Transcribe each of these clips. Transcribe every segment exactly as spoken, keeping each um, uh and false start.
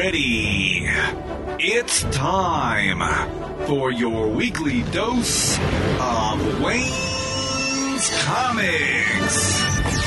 ready. It's time for your weekly dose of Wayne's Comics.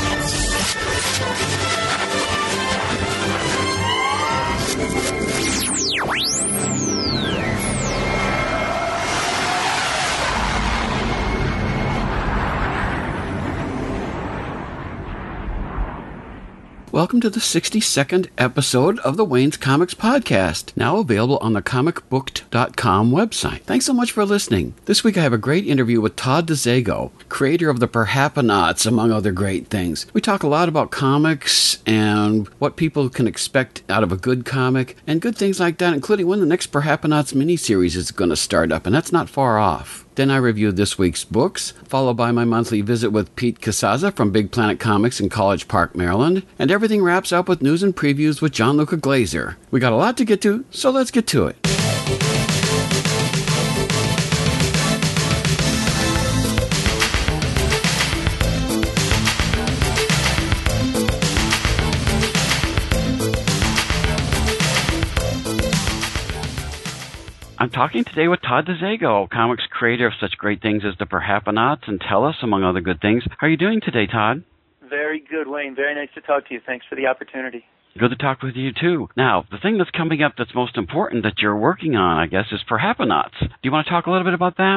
Welcome to the sixty-second episode of the Wayne's Comics Podcast, now available on the comic booked dot com website. Thanks so much for listening. This week I have a great interview with Todd DeZago, creator of the Perhapanauts, among other great things. We talk a lot about comics and what people can expect out of a good comic and good things like that, including when the next Perhapanauts miniseries is going to start up, and that's not far off. Then I reviewed this week's books, followed by my monthly visit with Pete Casaza from Big Planet Comics in College Park, Maryland, and everything wraps up with news and previews with Gianluca Glazer. We got a lot to get to, so let's get to it. I'm talking today with Todd DeZago, comics creator of such great things as the Perhapanauts and Tellus, among other good things. How are you doing today, Todd? Very good, Wayne. Very nice to talk to you. Thanks for the opportunity. Good to talk with you, too. Now, the thing that's coming up that's most important that you're working on, I guess, is Perhapanauts. Do you want to talk a little bit about that?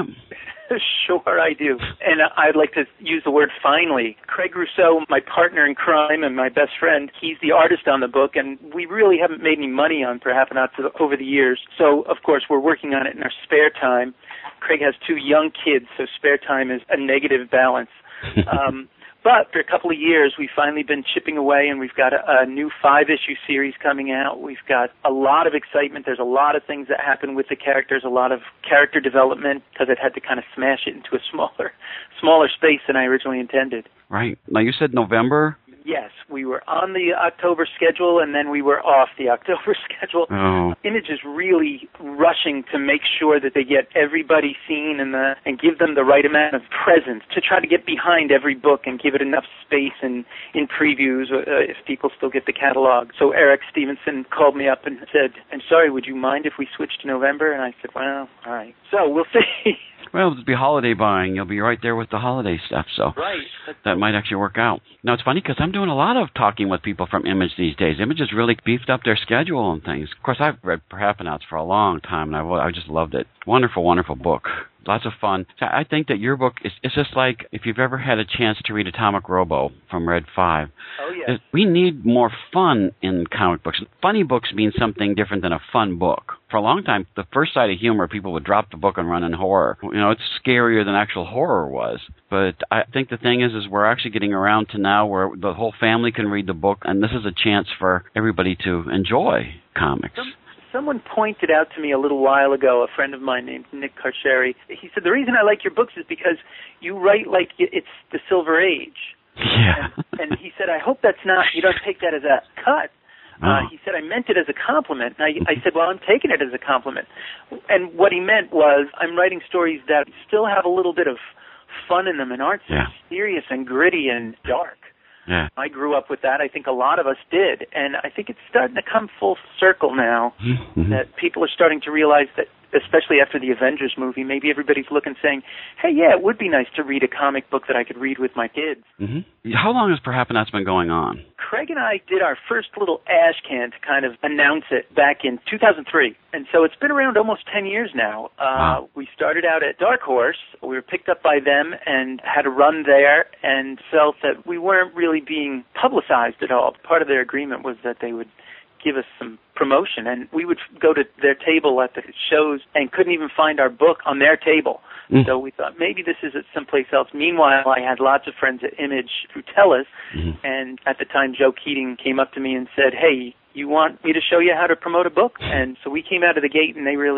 Sure, I do. And I'd like to use the word finally. Craig Rousseau, my partner in crime and my best friend, he's the artist on the book, and we really haven't made any money on Perhapanauts over the years. So, of course, we're working on it in our spare time. Craig has two young kids, so spare time is a negative balance. Um, but for a couple of years, we've finally been chipping away, and we've got a, a new five-issue series coming out. We've got a lot of excitement. There's a lot of things that happen with the characters, a lot of character development, because it had to kind of smash it into a smaller, smaller space than I originally intended. Right. Now, you said November? Yes, we were on the October schedule, and then we were off the October schedule. Oh. Image is really rushing to make sure that they get everybody seen and the and give them the right amount of presence to try to get behind every book and give it enough space in, in previews uh, if people still get the catalog. So Eric Stevenson called me up and said, I'm sorry, would you mind if we switched to November? And I said, well, all right. So we'll see. Well, it'll be holiday buying. You'll be right there with the holiday stuff, so right. that might actually work out. Now, it's funny because I'm doing a lot of talking with people from Image these days. Image has really beefed up their schedule and things. Of course, I've read Perhapanauts for a long time, and I, I just loved it. Wonderful, wonderful book. Lots of fun. So I think that your book is it's just like if you've ever had a chance to read Atomic Robo from Red five. Oh, yeah. We need more fun in comic books. Funny books mean something different than a fun book. For a long time, the first side of humor, people would drop the book and run in horror. You know, it's scarier than actual horror was. But I think the thing is, is we're actually getting around to now where the whole family can read the book, and this is a chance for everybody to enjoy comics. Some- Someone pointed out to me a little while ago, a friend of mine named Nick Carcheri. He said, the reason I like your books is because you write like it's the Silver Age. Yeah. And, and he said, I hope that's not, you don't take that as a cut. Oh. Uh, he said, I meant it as a compliment. And I, I said, well, I'm taking it as a compliment. And what he meant was, I'm writing stories that still have a little bit of fun in them and aren't so yeah. serious and gritty and dark. Yeah. I grew up with that. I think a lot of us did. And I think it's starting to come full circle now mm-hmm. that people are starting to realize that, especially after the Avengers movie, maybe everybody's looking saying, hey, yeah, it would be nice to read a comic book that I could read with my kids. Mm-hmm. How long has Perhapanauts been going on? Craig and I did our first little ash can to kind of announce it back in two thousand three. And so it's been around almost ten years now. Uh, wow. We started out at Dark Horse. We were picked up by them and had a run there and felt that we weren't really being publicized at all. Part of their agreement was that they would give us some promotion, and we would go to their table at the shows and couldn't even find our book on their table. Mm. So we thought maybe this is at someplace else. Meanwhile, I had lots of friends at Image through Tellus, mm. and at the time Joe Keating came up to me and said, hey, you want me to show you how to promote a book? And so we came out of the gate, and they really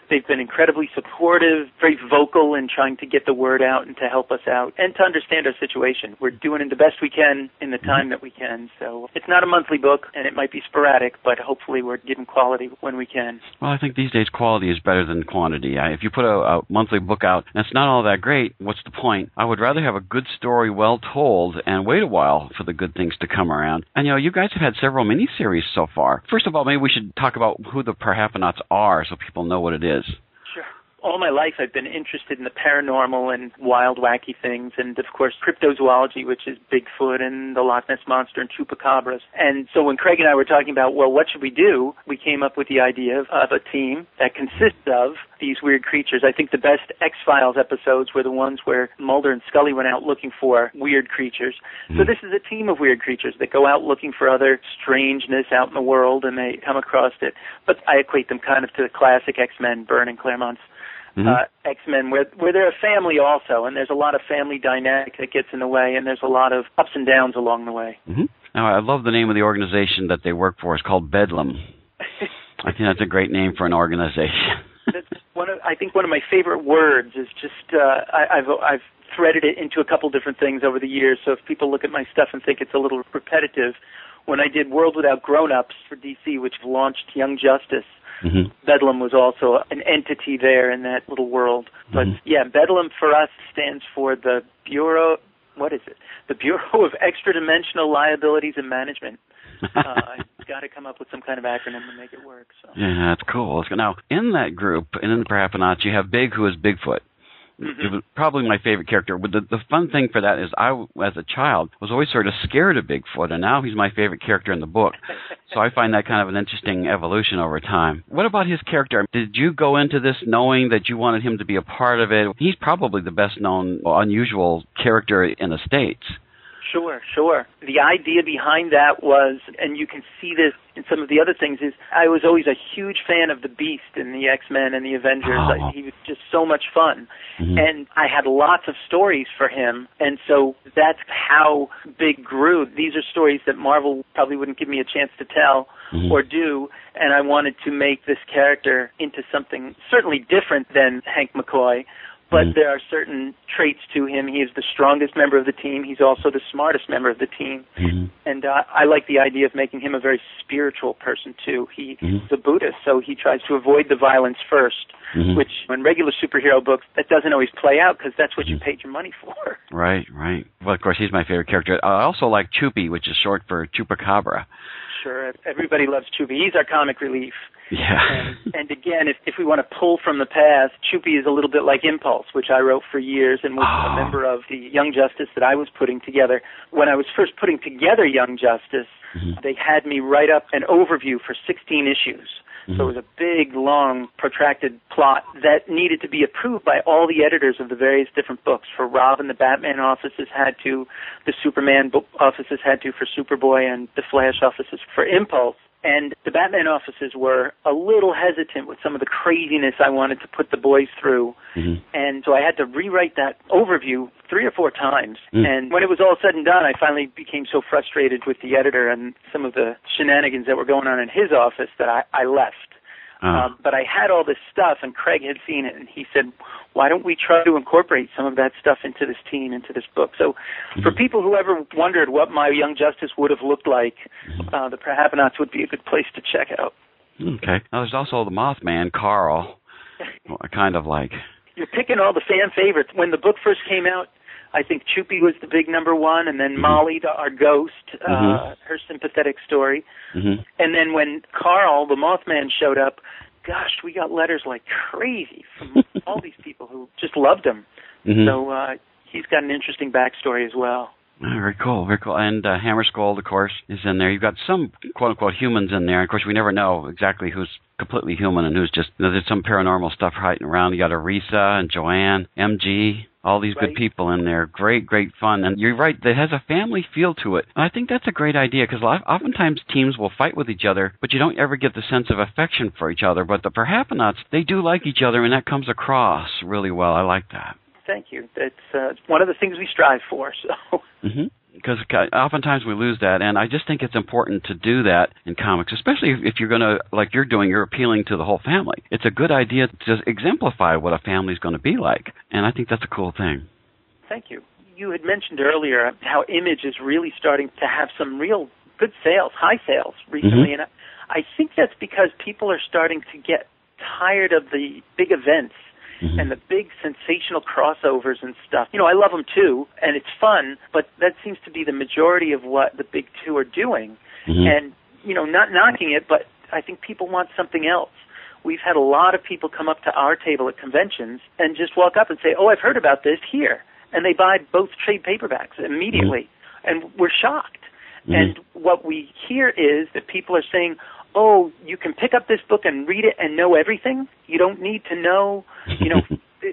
They've been incredibly supportive, very vocal in trying to get the word out and to help us out and to understand our situation. We're doing it the best we can in the time that we can. So it's not a monthly book, and it might be sporadic, but hopefully we're giving quality when we can. Well, I think these days quality is better than quantity. I, if you put a, a monthly book out and it's not all that great, what's the point? I would rather have a good story well told and wait a while for the good things to come around. And, you know, you guys have had several miniseries so far. First of all, maybe we should talk about who the Perhaponauts are so people know what it is. Sure. All my life I've been interested in the paranormal and wild, wacky things, and of course cryptozoology, which is Bigfoot and the Loch Ness Monster and chupacabras. And so when Craig and I were talking about, well, what should we do, we came up with the idea of, of a team that consists of these weird creatures. I think the best X-Files episodes were the ones where Mulder and Scully went out looking for weird creatures. Mm. So this is a team of weird creatures that go out looking for other strangeness out in the world, and they come across it. But I equate them kind of to the classic X-Men, Byrne and Claremont's Mm-hmm. Uh, X-Men, where where they're a family also, and there's a lot of family dynamic that gets in the way, and there's a lot of ups and downs along the way. Mm-hmm. Now, I love the name of the organization that they work for. It's called Bedlam. I think that's a great name for an organization. That's one of, I think one of my favorite words is just, uh, I, I've I've threaded it into a couple different things over the years, so if people look at my stuff and think it's a little repetitive, when I did World Without Grown-Ups for D C, which launched Young Justice, mm-hmm. Bedlam was also an entity there in that little world. But, mm-hmm. yeah, Bedlam for us stands for the Bureau, what is it? The Bureau of Extra-Dimensional Liabilities and Management. uh, I've got to come up with some kind of acronym to make it work. So. Yeah, that's cool. Now, in that group, and in the Perhaponauts, you have Big, who is Bigfoot. Mm-hmm. It was probably my favorite character. But the, the fun thing for that is I, as a child, was always sort of scared of Bigfoot, and now he's my favorite character in the book. So I find that kind of an interesting evolution over time. What about his character? Did you go into this knowing that you wanted him to be a part of it? He's probably the best-known unusual character in the States. Sure, sure. The idea behind that was, and you can see this in some of the other things, is I was always a huge fan of the Beast and the X-Men and the Avengers. Oh. I, he was just so much fun. Mm-hmm. And I had lots of stories for him, and so that's how Big grew. These are stories that Marvel probably wouldn't give me a chance to tell mm-hmm. or do, and I wanted to make this character into something certainly different than Hank McCoy. But mm-hmm. there are certain traits to him. He is the strongest member of the team. He's also the smartest member of the team. Mm-hmm. And uh, I like the idea of making him a very spiritual person, too. He's mm-hmm. a Buddhist, so he tries to avoid the violence first, mm-hmm. which in regular superhero books, that doesn't always play out because that's what mm-hmm. you paid your money for. Right, right. Well, of course, he's my favorite character. I also like Chupi, which is short for Chupacabra. Sure. Everybody loves Chupi. He's our comic relief. Yeah. and, and again, if, if we want to pull from the past, Chupi is a little bit like Impulse, which I wrote for years and was oh. a member of the Young Justice that I was putting together. When I was first putting together Young Justice, mm-hmm. they had me write up an overview for sixteen issues. Mm-hmm. So it was a big, long, protracted plot that needed to be approved by all the editors of the various different books. For Robin, the Batman offices had to, the Superman offices had to for Superboy, and the Flash offices for Impulse. And the Batman offices were a little hesitant with some of the craziness I wanted to put the boys through. Mm-hmm. And so I had to rewrite that overview three or four times. Mm. And when it was all said and done, I finally became so frustrated with the editor and some of the shenanigans that were going on in his office that I, I left. Uh. Um, but I had all this stuff, and Craig had seen it, and he said, why don't we try to incorporate some of that stuff into this team, into this book? So mm-hmm. for people who ever wondered what my Young Justice would have looked like, uh, the Perhaponauts would be a good place to check out. Okay. Now, there's also the Mothman, Carl, kind of like. You're picking all the fan favorites. When the book first came out, I think Chupi was the big number one, and then mm-hmm. Molly, the, our ghost, uh, mm-hmm. her sympathetic story. Mm-hmm. And then when Carl, the Mothman, showed up, gosh, we got letters like crazy from all these people who just loved him. Mm-hmm. So uh, he's got an interesting backstory as well. Very cool, very cool. And uh, Hammarskjöld, of course, is in there. You've got some quote-unquote humans in there. Of course, we never know exactly who's completely human and who's just, you know, there's some paranormal stuff hiding around. You got Arisa and Joanne, M G, all these right. good people in there. Great, great fun. And you're right, it has a family feel to it. And I think that's a great idea because oftentimes teams will fight with each other, but you don't ever get the sense of affection for each other. But the Perhaponauts, they do like each other, and that comes across really well. I like that. Thank you. That's uh, one of the things we strive for. So. Mm-hmm. because oftentimes we lose that, and I just think it's important to do that in comics, especially if you're going to, like you're doing, you're appealing to the whole family. It's a good idea to exemplify what a family's going to be like, and I think that's a cool thing. Thank you. You had mentioned earlier how Image is really starting to have some real good sales, high sales recently, mm-hmm. and I think that's because people are starting to get tired of the big events mm-hmm. and the big sensational crossovers and stuff. You know, I love them too, and it's fun, but that seems to be the majority of what the big two are doing. Mm-hmm. And, you know, not knocking it, but I think people want something else. We've had a lot of people come up to our table at conventions and just walk up and say, oh, I've heard about this here. And they buy both trade paperbacks immediately. Mm-hmm. And we're shocked. Mm-hmm. And what we hear is that people are saying, oh, you can pick up this book and read it and know everything? You don't need to know, you know,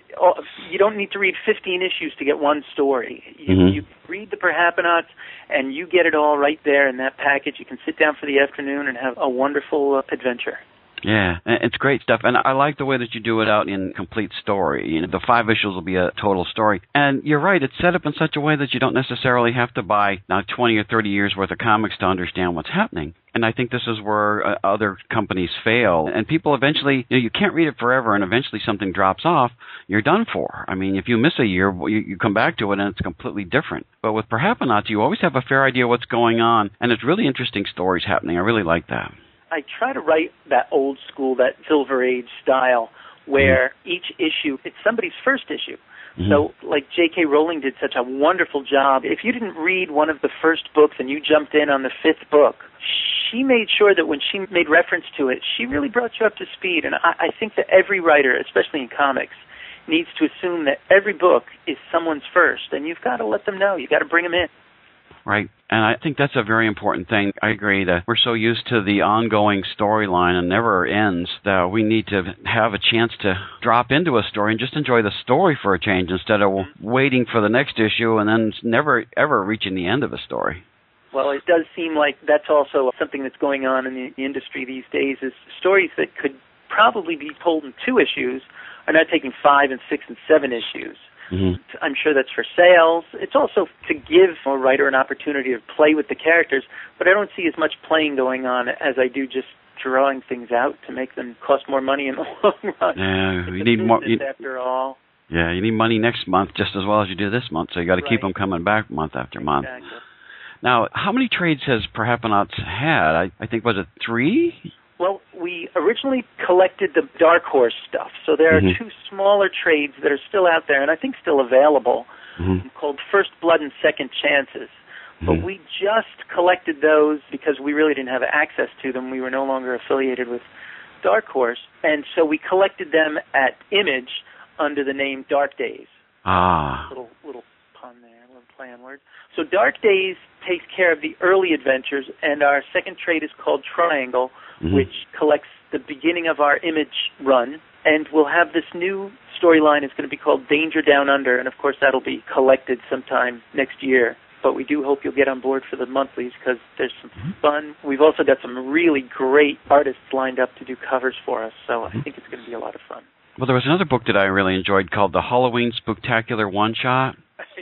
you don't need to read fifteen issues to get one story. You, mm-hmm. you read the Perhaponauts, and you get it all right there in that package. You can sit down for the afternoon and have a wonderful uh, adventure. Yeah, it's great stuff, and I like the way that you do it out in complete story. You know, the five issues will be a total story. And you're right, it's set up in such a way that you don't necessarily have to buy now twenty or thirty years worth of comics to understand what's happening. And I think this is where uh, other companies fail. And people eventually, you know, you can't read it forever, and eventually something drops off, you're done for. I mean, if you miss a year, you, you come back to it, and it's completely different. But with Perhaponauts, you always have a fair idea what's going on, and it's really interesting stories happening. I really like that. I try to write that old school, that Silver Age style, where mm-hmm. each issue, it's somebody's first issue. Mm-hmm. So, like J K. Rowling did such a wonderful job. If you didn't read one of the first books and you jumped in on the fifth book, she made sure that when she made reference to it, she really brought you up to speed. And I, I think that every writer, especially in comics, needs to assume that every book is someone's first, and you've got to let them know. You've got to bring them in. Right. And I think that's a very important thing. I agree that we're so used to the ongoing storyline and never ends that we need to have a chance to drop into a story and just enjoy the story for a change instead of waiting for the next issue and then never, ever reaching the end of a story. Well, it does seem like that's also something that's going on in the industry these days, is stories that could probably be told in two issues are now taking five and six and seven issues. Mm-hmm. I'm sure that's for sales. It's also to give a writer an opportunity to play with the characters, but I don't see as much playing going on as I do just drawing things out to make them cost more money in the long run. Yeah, you need more. You, after all. Yeah, you need money next month just as well as you do this month, so you got to right. keep them coming back month after month. Exactly. Now, how many trades has Perhaponauts had? I, I think, was it three? Well, we originally collected the Dark Horse stuff, so there are mm-hmm. two smaller trades that are still out there, and I think still available, mm-hmm. called First Blood and Second Chances. Mm-hmm. But we just collected those because we really didn't have access to them. We were no longer affiliated with Dark Horse, and so we collected them at Image under the name Dark Days. Ah. Little little pun there, little play on words. So Dark Days takes care of the early adventures, and our second trade is called Triangle, mm-hmm. which collects the beginning of our Image run, and we'll have this new storyline. It's going to be called Danger Down Under, and of course that'll be collected sometime next year. But we do hope you'll get on board for the monthlies because there's some fun. We've also got some really great artists lined up to do covers for us, so I think it's going to be a lot of fun. Well, there was another book that I really enjoyed called The Halloween Spooktacular One-Shot.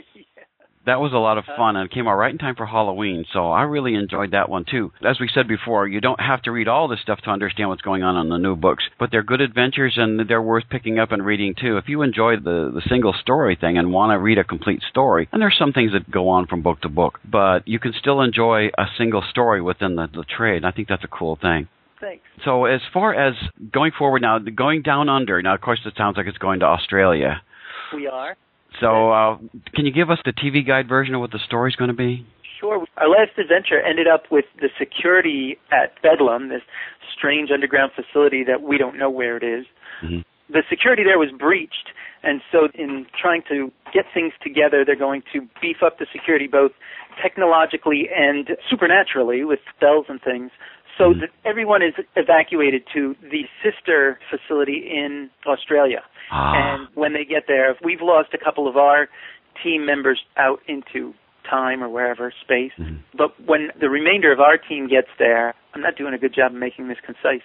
That was a lot of fun, and it came out right in time for Halloween, so I really enjoyed that one, too. As we said before, you don't have to read all this stuff to understand what's going on in the new books, but they're good adventures, and they're worth picking up and reading, too. If you enjoy the, the single story thing and want to read a complete story, and there's some things that go on from book to book, but you can still enjoy a single story within the, the trade, and I think that's a cool thing. Thanks. So as far as going forward now, going down under, now, of course, it sounds like it's going to Australia. We are. So uh, can you give us the T V guide version of what the story's going to be? Sure. Our last adventure ended up with the security at Bedlam, this strange underground facility that we don't know where it is. Mm-hmm. The security there was breached, and so in trying to get things together, they're going to beef up the security both technologically and supernaturally with spells and things, so mm-hmm. that everyone is evacuated to the sister facility in Australia. Ah. And when they get there, we've lost a couple of our team members out into time or wherever, space. Mm-hmm. But when the remainder of our team gets there, I'm not doing a good job of making this concise,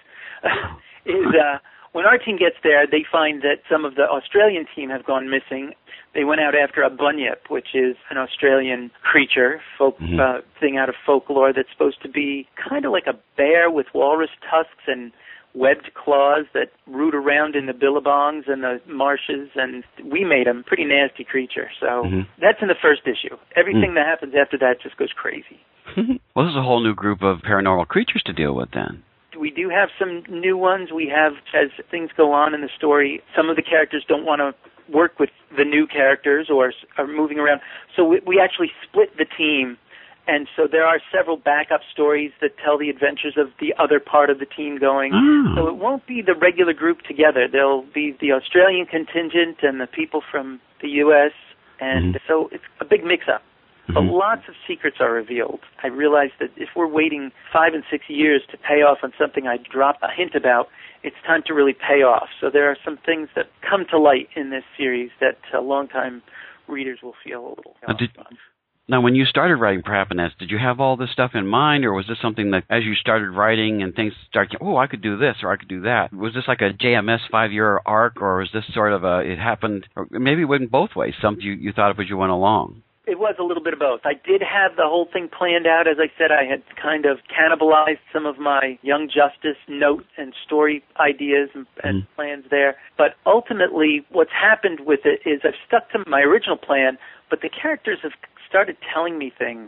is uh, when our team gets there, they find that some of the Australian team have gone missing. They went out after a bunyip, which is an Australian creature, folk Mm-hmm. uh, thing out of folklore that's supposed to be kind of like a bear with walrus tusks and webbed claws that root around in the billabongs and the marshes, and we made him. Pretty nasty creature. So Mm-hmm. that's in the first issue. Everything Mm. that happens after that just goes crazy. Well, this is a whole new group of paranormal creatures to deal with then. We do have some new ones. We have, as things go on in the story, some of the characters don't want to work with the new characters or are moving around. So we, we actually split the team. And so there are several backup stories that tell the adventures of the other part of the team going. Oh. So it won't be the regular group together. There'll be the Australian contingent and the people from the U S And Mm-hmm. so it's a big mix-up. But Mhm. lots of secrets are revealed. I realize that if we're waiting five and six years to pay off on something I dropped a hint about, it's time to really pay off. So there are some things that come to light in this series that uh, longtime readers will feel a little Now, did, on. now, when you started writing Parappanets, did you have all this stuff in mind, or was this something that, as you started writing and things started, oh, I could do this or I could do that? Was this like a J M S five-year arc, or was this sort of a, it happened, or maybe it went both ways, something you, you thought of as you went along? It was a little bit of both. I did have the whole thing planned out. As I said, I had kind of cannibalized some of my Young Justice note and story ideas and, and Mm. plans there. But ultimately, what's happened with it is I've stuck to my original plan, but the characters have started telling me things.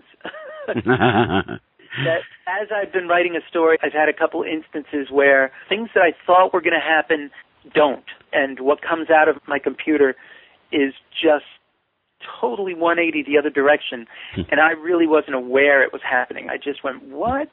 That as I've been writing a story, I've had a couple instances where things that I thought were going to happen don't. And what comes out of my computer is just totally one eighty the other direction, and I really wasn't aware it was happening. I just went, what?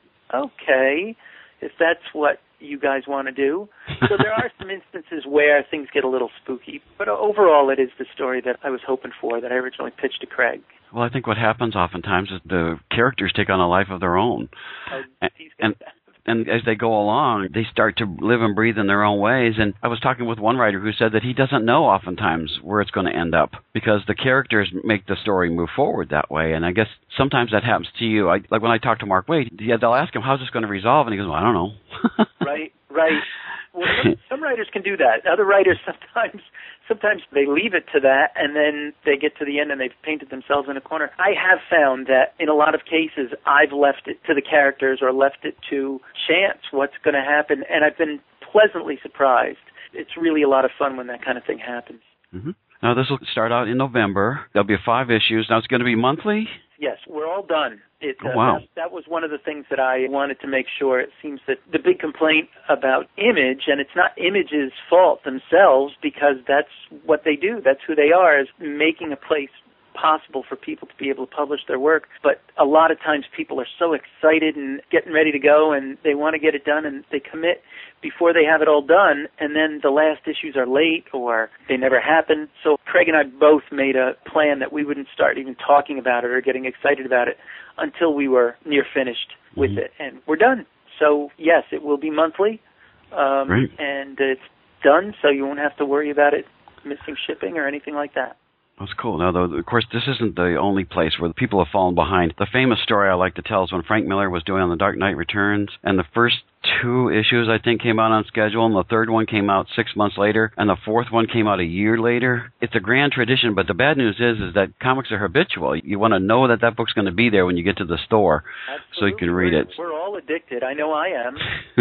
Okay, if that's what you guys want to do. So there are some instances where things get a little spooky, but overall it is the story that I was hoping for, that I originally pitched to Craig. Well, I think what happens oftentimes is the characters take on a life of their own. Oh, and, he's and, got that. and as they go along, they start to live and breathe in their own ways. And I was talking with one writer who said that he doesn't know oftentimes where it's going to end up because the characters make the story move forward that way. And I guess sometimes that happens to you. I, like when I talk to Mark Waid, yeah, they'll ask him, how's this going to resolve? And he goes, well, I don't know. Right, right. Well, some, some writers can do that. Other writers sometimes sometimes they leave it to that, and then they get to the end and they've painted themselves in a corner. I have found that in a lot of cases I've left it to the characters or left it to chance what's going to happen, and I've been pleasantly surprised. It's really a lot of fun when that kind of thing happens. Mm-hmm. Now, this will start out in November. There'll be five issues. Now, it's going to be monthly? Yes, we're all done. It, Oh, uh, wow. that, that was one of the things that I wanted to make sure. It seems that the big complaint about Image, and it's not Image's fault themselves because that's what they do, that's who they are, is making a place possible for people to be able to publish their work. But a lot of times people are so excited and getting ready to go and they want to get it done and they commit before they have it all done, and then the last issues are late or they never happen. So Craig and I both made a plan that we wouldn't start even talking about it or getting excited about it until we were near finished with Mhm. it, and we're done. So yes, it will be monthly, um, Great. and it's done, so you won't have to worry about it missing shipping or anything like that. That's cool. Now, though, of course, this isn't the only place where the people have fallen behind. The famous story I like to tell is when Frank Miller was doing On the Dark Knight Returns, and the first two issues, I think, came out on schedule, and the third one came out six months later, and the fourth one came out a year later. It's a grand tradition, but the bad news is is that comics are habitual. You want to know that that book's going to be there when you get to the store, Absolutely. so you can read we're, it. We're all addicted. I know I am.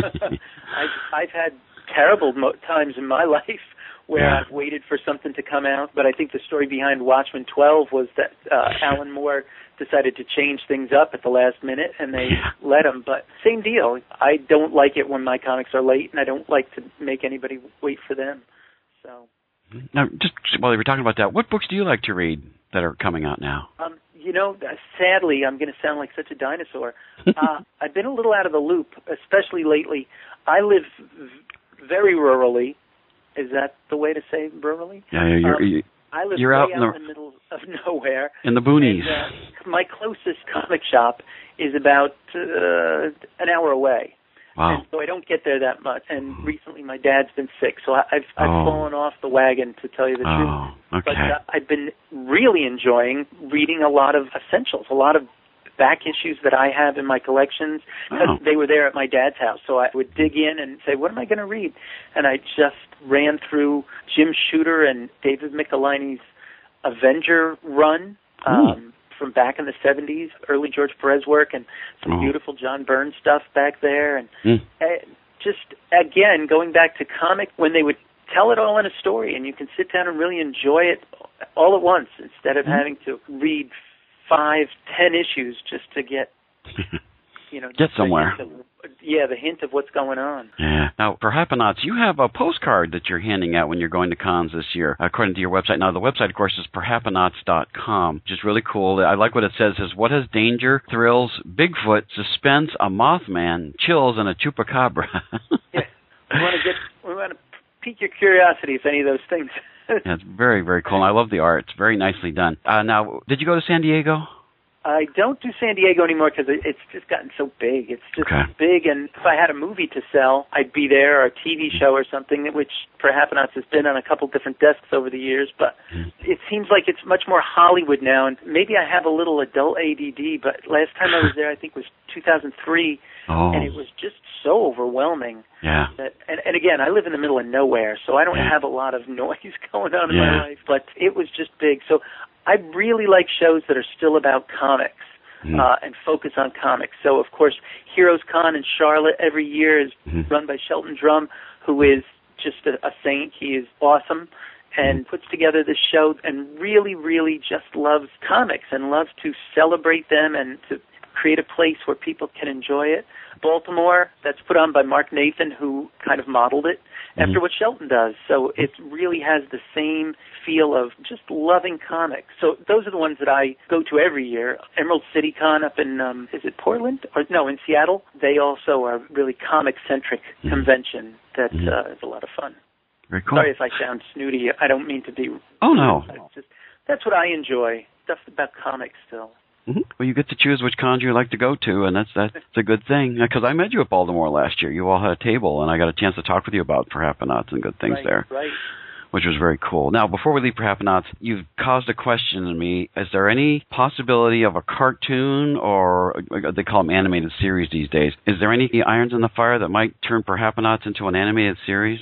I've, I've had terrible mo- times in my life where Yeah. I've waited for something to come out, but I think the story behind Watchmen twelve was that uh, Alan Moore decided to change things up at the last minute, and they Yeah. let him. But same deal. I don't like it when my comics are late, and I don't like to make anybody wait for them. So, Now, just while you were talking about that, what books do you like to read that are coming out now? um, you know, uh, sadly, I'm going to sound like such a dinosaur. Uh, I've been a little out of the loop, especially lately. I live v- very rurally. Is that the way to say rurally? Yeah, you're, Um, you I live you're way out out in in the- the middle of nowhere. in the boonies. And, uh, my closest comic shop is about uh, an hour away. Wow. And so I don't get there that much. And recently my dad's been sick, so I- I've, I've Oh. fallen off the wagon, to tell you the truth. Oh, okay. But uh, I've been really enjoying reading a lot of essentials, a lot of back issues that I have in my collections, because Oh. they were there at my dad's house. So I would dig in and say, what am I going to read? And I just ran through Jim Shooter and David Michelinie's Avenger run, um, from back in the seventies, early George Perez work, and some oh. beautiful John Byrne stuff back there. And mm. uh, just, again, going back to comic, when they would tell it all in a story, and you can sit down and really enjoy it all at once instead of mm. having to read five, ten issues just to get, you know, get somewhere. Of, yeah, the hint of what's going on. Yeah. Now, for Perhaponauts, you have a postcard that you're handing out when you're going to cons this year, according to your website. Now, the website, of course, is perhaponauts dot com, which is really cool. I like what it says, is what has danger, thrills, Bigfoot, suspense, a Mothman, chills, and a chupacabra. Yeah. We want to get, we want to pique your curiosity, if any of those things. Yeah, it's very, very cool. I love the art. It's very nicely done. Uh, now, did you go to San Diego? I don't do San Diego anymore because it's just gotten so big. It's just okay. big, and if I had a movie to sell, I'd be there, or a T V show or something, which Perhaponauts has been on a couple different desks over the years. But mm. it seems like it's much more Hollywood now, and maybe I have a little adult A D D, but last time I was there, I think was two thousand three, oh. and it was just so overwhelming. Yeah. That, and, and again, I live in the middle of nowhere, so I don't yeah. have a lot of noise going on in yeah. my life, but it was just big. So I really like shows that are still about comics. Mm. Uh, and focus on comics. So, of course, Heroes Con in Charlotte every year is mm. run by Shelton Drum, who is just a, a saint. He is awesome and mm. puts together this show and really, really just loves comics and loves to celebrate them and to create a place where people can enjoy it. Baltimore, that's put on by Mark Nathan, who kind of modeled it mm. after what Shelton does. So it really has the same feel of just loving comics. So those are the ones that I go to every year. Emerald City Con up in, um, is it Portland? Or no, in Seattle. They also are really comic-centric mm. convention that mm. uh, is a lot of fun. Very cool. Sorry if I sound snooty. I don't mean to be... Oh, no. Just, that's what I enjoy, stuff about comics still. Mm-hmm. Well, you get to choose which cons you like to go to, and that's that's a good thing. Because I met you at Baltimore last year. You all had a table, and I got a chance to talk with you about Perhaponauts and good things right, there, right. which was very cool. Now, before we leave Perhaponauts, you've caused a question in me. Is there any possibility of a cartoon, or they call them animated series these days? Is there any irons in the fire that might turn Perhaponauts into an animated series?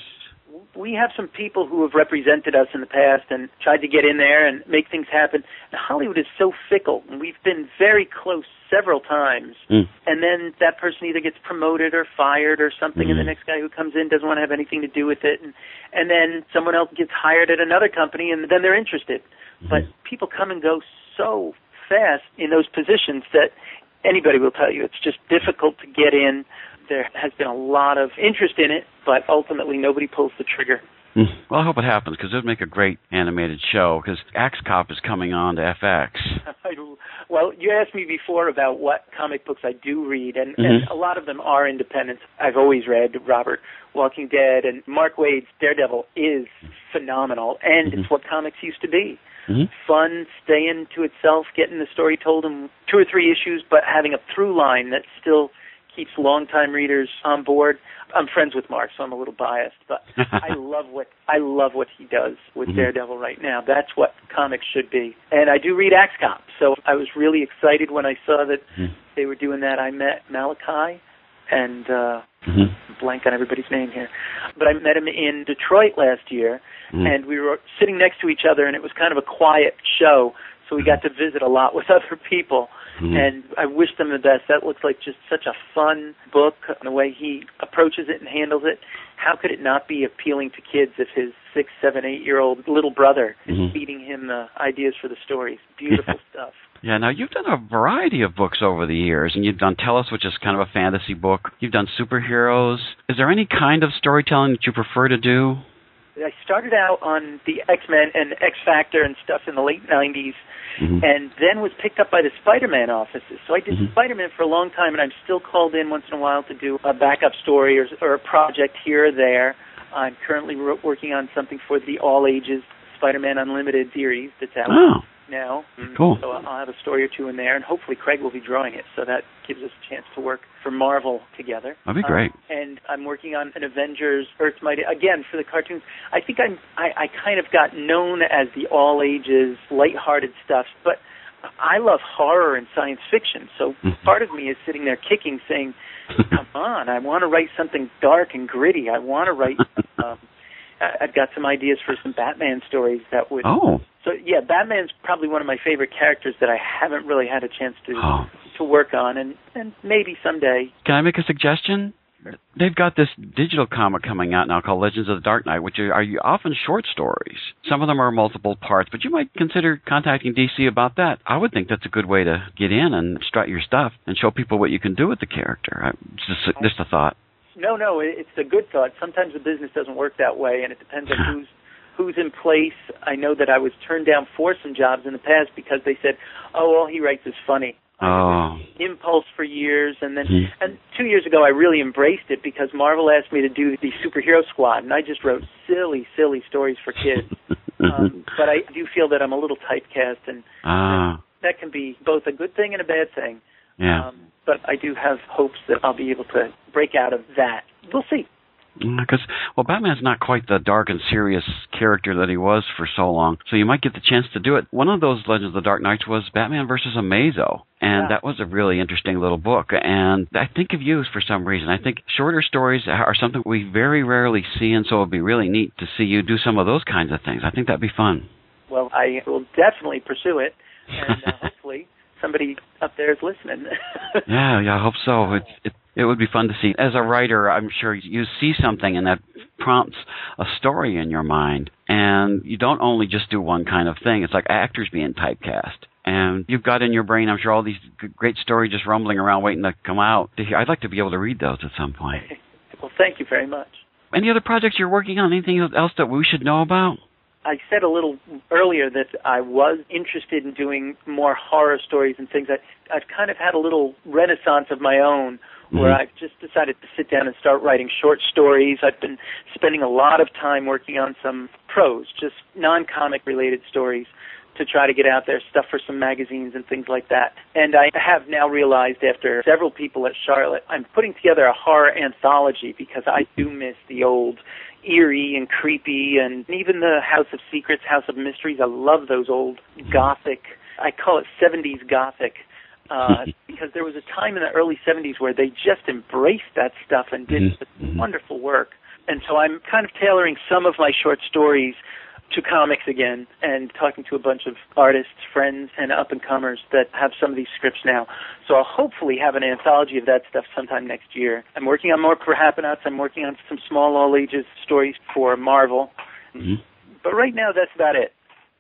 We have some people who have represented us in the past and tried to get in there and make things happen. Hollywood is so fickle, and we've been very close several times, mm. and then that person either gets promoted or fired or something, mm. and the next guy who comes in doesn't want to have anything to do with it, and, and then someone else gets hired at another company, and then they're interested. Mm. But people come and go so fast in those positions that anybody will tell you it's just difficult to get in. There has been a lot of interest in it, but ultimately nobody pulls the trigger. Mm. Well, I hope it happens, because it would make a great animated show, because Axe Cop is coming on to F X. Well, you asked me before about what comic books I do read, and, mm-hmm. and a lot of them are independent. I've always read Robert, Walking Dead, and Mark Waid's Daredevil is phenomenal, and mm-hmm. it's what comics used to be. Mm-hmm. Fun, staying to itself, getting the story told in two or three issues, but having a through line that still keeps longtime readers on board. I'm friends with Mark, so I'm a little biased, but I love what I love what he does with mm-hmm. Daredevil right now. That's what comics should be. And I do read Axe Cop, so I was really excited when I saw that mm-hmm. they were doing that. I met Malachi, and uh, mm-hmm. blank on everybody's name here, but I met him in Detroit last year, mm-hmm. and we were sitting next to each other, and it was kind of a quiet show, so we got to visit a lot with other people. Mm-hmm. And I wish them the best. That looks like just such a fun book, and the way he approaches it and handles it. How could it not be appealing to kids if his six, seven, eight-year-old little brother mm-hmm. is feeding him the ideas for the stories? Beautiful yeah. stuff. Yeah, now you've done a variety of books over the years, and you've done Tell Us, which is kind of a fantasy book. You've done superheroes. Is there any kind of storytelling that you prefer to do? I started out on the X-Men and X-Factor and stuff in the late nineties, mm-hmm. and then was picked up by the Spider-Man offices. So I did mm-hmm. Spider-Man for a long time, and I'm still called in once in a while to do a backup story or, or a project here or there. I'm currently ro- working on something for the all-ages Spider-Man Unlimited series that's out oh. now. Cool. So I'll have a story or two in there, and hopefully Craig will be drawing it, so that gives us a chance to work for Marvel together. That'd be great. Um, and I'm working on an Avengers Earth's Mighty, again, for the cartoons. I think I'm, I, I kind of got known as the all-ages, lighthearted stuff, but I love horror and science fiction, so part of me is sitting there kicking, saying, come on, I want to write something dark and gritty. I want to write... Um, I- I've got some ideas for some Batman stories that would... Oh. So, yeah, Batman's probably one of my favorite characters that I haven't really had a chance to Oh. to work on, and, and maybe someday. Can I make a suggestion? They've got this digital comic coming out now called Legends of the Dark Knight, which are often short stories. Some of them are multiple parts, but you might consider contacting D C about that. I would think that's a good way to get in and strut your stuff and show people what you can do with the character. Just, just a thought. No, no, it's a good thought. Sometimes the business doesn't work that way, and it depends on who's who's in place. I know that I was turned down for some jobs in the past because they said, oh, all he writes is funny. Oh. Impulse for years, and then Hmm. and two years ago I really embraced it because Marvel asked me to do the Superhero Squad, and I just wrote silly, silly stories for kids. um, but I do feel that I'm a little typecast, and Ah. that, that can be both a good thing and a bad thing. Yeah. Um, but I do have hopes that I'll be able to break out of that. We'll see. Because, well, Batman's not quite the dark and serious character that he was for so long, so you might get the chance to do it. One of those Legends of the Dark Knights was Batman versus Amazo, and Yeah. that was a really interesting little book. And I think of you for some reason. I think shorter stories are something we very rarely see, and so it would be really neat to see you do some of those kinds of things. I think that'd be fun. Well, I will definitely pursue it, and uh, hopefully somebody up there is listening. Yeah, yeah, I hope so. It, it it would be fun to see. As a writer, I'm sure you see something and that prompts a story in your mind. And you don't only just do one kind of thing. It's like actors being typecast. And you've got in your brain, I'm sure, all these g- great stories just rumbling around waiting to come out. To hear. I'd like to be able to read those at some point. Well, thank you very much. Any other projects you're working on? Anything else that we should know about? I said a little earlier that I was interested in doing more horror stories and things. I, I've kind of had a little renaissance of my own where Mhm. I've just decided to sit down and start writing short stories. I've been spending a lot of time working on some prose, just non-comic related stories to try to get out there, stuff for some magazines and things like that. And I have now realized after several people at Charlotte, I'm putting together a horror anthology because I do miss the old eerie and creepy, and even the House of Secrets, House of Mysteries. I love those old gothic, I call it seventies gothic, uh, because there was a time in the early seventies where they just embraced that stuff and did Mhm. wonderful work. And so I'm kind of tailoring some of my short stories to comics again and talking to a bunch of artists, friends, and up-and-comers that have some of these scripts now. So I'll hopefully have an anthology of that stuff sometime next year. I'm working on more Perhapanauts. I'm working on some small all-ages stories for Marvel. Mm-hmm. But right now, that's about it.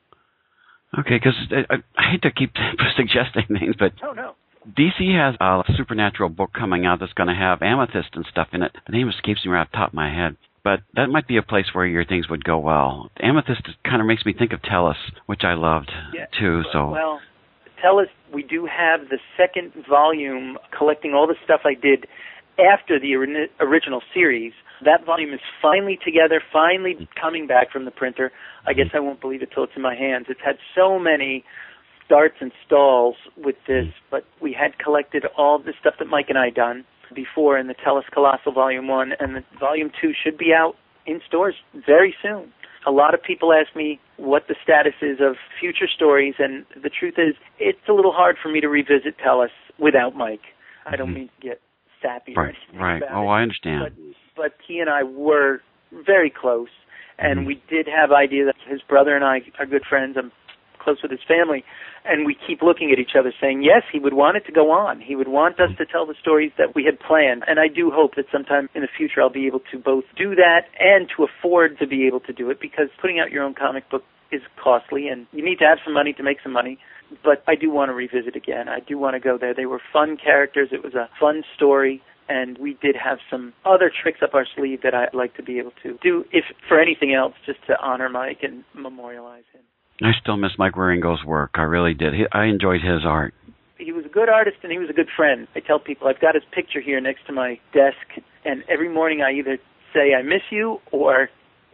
Okay, because I, I hate to keep suggesting things, but Oh, no. D C has a supernatural book coming out that's going to have amethyst and stuff in it. The name escapes me right off the top of my head. But that might be a place where your things would go well. Amethyst kind of makes me think of Tellus, which I loved, Yeah. too. So Well, tell us, we do have the second volume collecting all the stuff I did after the ori- original series. That volume is finally together, finally coming back from the printer. I guess I won't believe it till it's in my hands. It's had so many starts and stalls with this, but we had collected all the stuff that Mike and I done before in the Tellus Colossal Volume one, and the Volume two should be out in stores very soon. A lot of people ask me what the status is of future stories, and the truth is it's a little hard for me to revisit Tellus without Mike. I don't mean to get sappy or right, anything right. about Oh, it, I understand. but, but he and I were very close, and Mhm. we did have ideas. His brother and I are good friends. I'm close with his family, and we keep looking at each other saying, yes, he would want it to go on. He would want us to tell the stories that we had planned, and I do hope that sometime in the future I'll be able to both do that and to afford to be able to do it, because putting out your own comic book is costly, and you need to have some money to make some money. But I do want to revisit again. I do want to go there. They were fun characters. It was a fun story, and we did have some other tricks up our sleeve that I'd like to be able to do, if for anything else, just to honor Mike and memorialize him. I still miss Mike Wieringo's work. I really did. He, I enjoyed his art. He was a good artist, and he was a good friend. I tell people I've got his picture here next to my desk, and every morning I either say I miss you or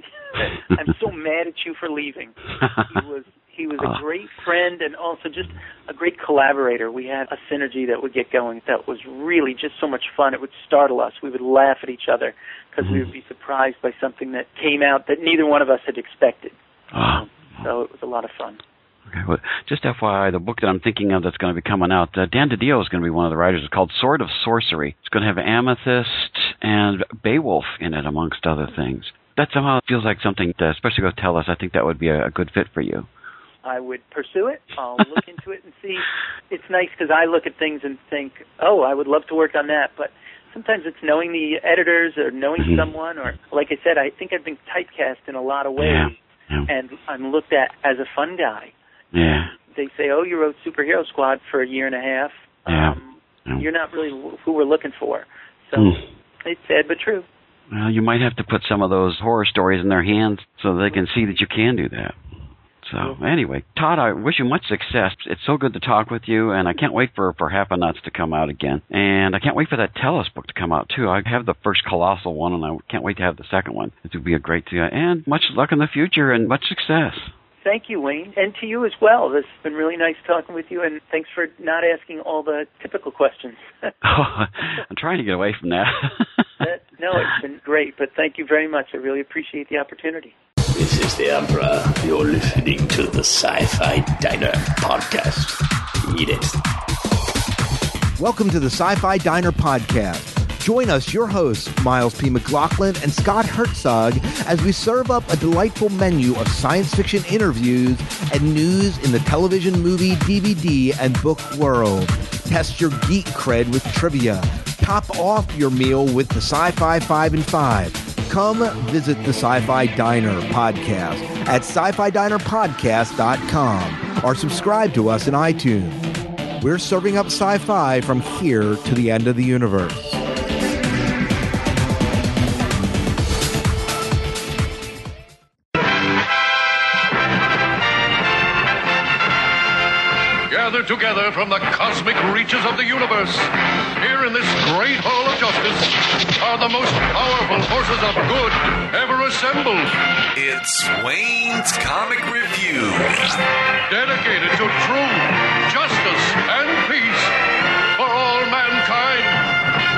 I'm so mad at you for leaving. He was he was a great friend and also just a great collaborator. We had a synergy that would get going that was really just so much fun. It would startle us. We would laugh at each other because we would be surprised by something that came out that neither one of us had expected. Oh. So it was a lot of fun. Okay, well, just F Y I, the book that I'm thinking of that's going to be coming out, uh, Dan DiDio is going to be one of the writers. It's called Sword of Sorcery. It's going to have Amethyst and Beowulf in it, amongst other things. that somehow feels like something to especially go tell us. I think that would be a, a good fit for you. I would pursue it. I'll look into it and see. It's nice because I look at things and think, oh, I would love to work on that. But sometimes it's knowing the editors or knowing mm-hmm. someone, or like I said, I think I've been typecast in a lot of ways, yeah. Yeah. and I'm looked at as a fun guy. Yeah. They say, oh, you wrote Superhero Squad for a year and a half. Yeah. Um, yeah. You're not really who we're looking for. So mm. it's sad but true. Well, you might have to put some of those horror stories in their hands so they can see that you can do that. So, anyway, Todd, I wish you much success. It's so good to talk with you, and I can't wait for, for Half a Nuts to come out again. And I can't wait for that Tell Us book to come out, too. I have the first Colossal one, and I can't wait to have the second one. It would be a great deal. And much luck in the future, and much success. Thank you, Wayne, and to you as well. This has been really nice talking with you, and thanks for not asking all the typical questions. oh, I'm trying to get away from that. that. No, it's been great, but thank you very much. I really appreciate the opportunity. This is the Emperor. You're listening to the Sci-Fi Diner podcast. Eat it. Welcome to the Sci-Fi Diner podcast. Join us, your hosts, Miles P. McLaughlin and Scott Herzog, as we serve up a delightful menu of science fiction interviews and news in the television, movie, D V D, and book world. Test your geek cred with trivia. Top off your meal with the Sci-Fi Five and Five. Come visit the Sci-Fi Diner podcast at sci fi diner podcast dot com or subscribe to us in iTunes. We're serving up sci-fi from here to the end of the universe. Gathered together from the cosmic reaches of the universe, here in this great hall of justice, are the most powerful forces of good ever assembled. It's Wayne's Comic Review. Dedicated to truth, justice, and peace for all mankind.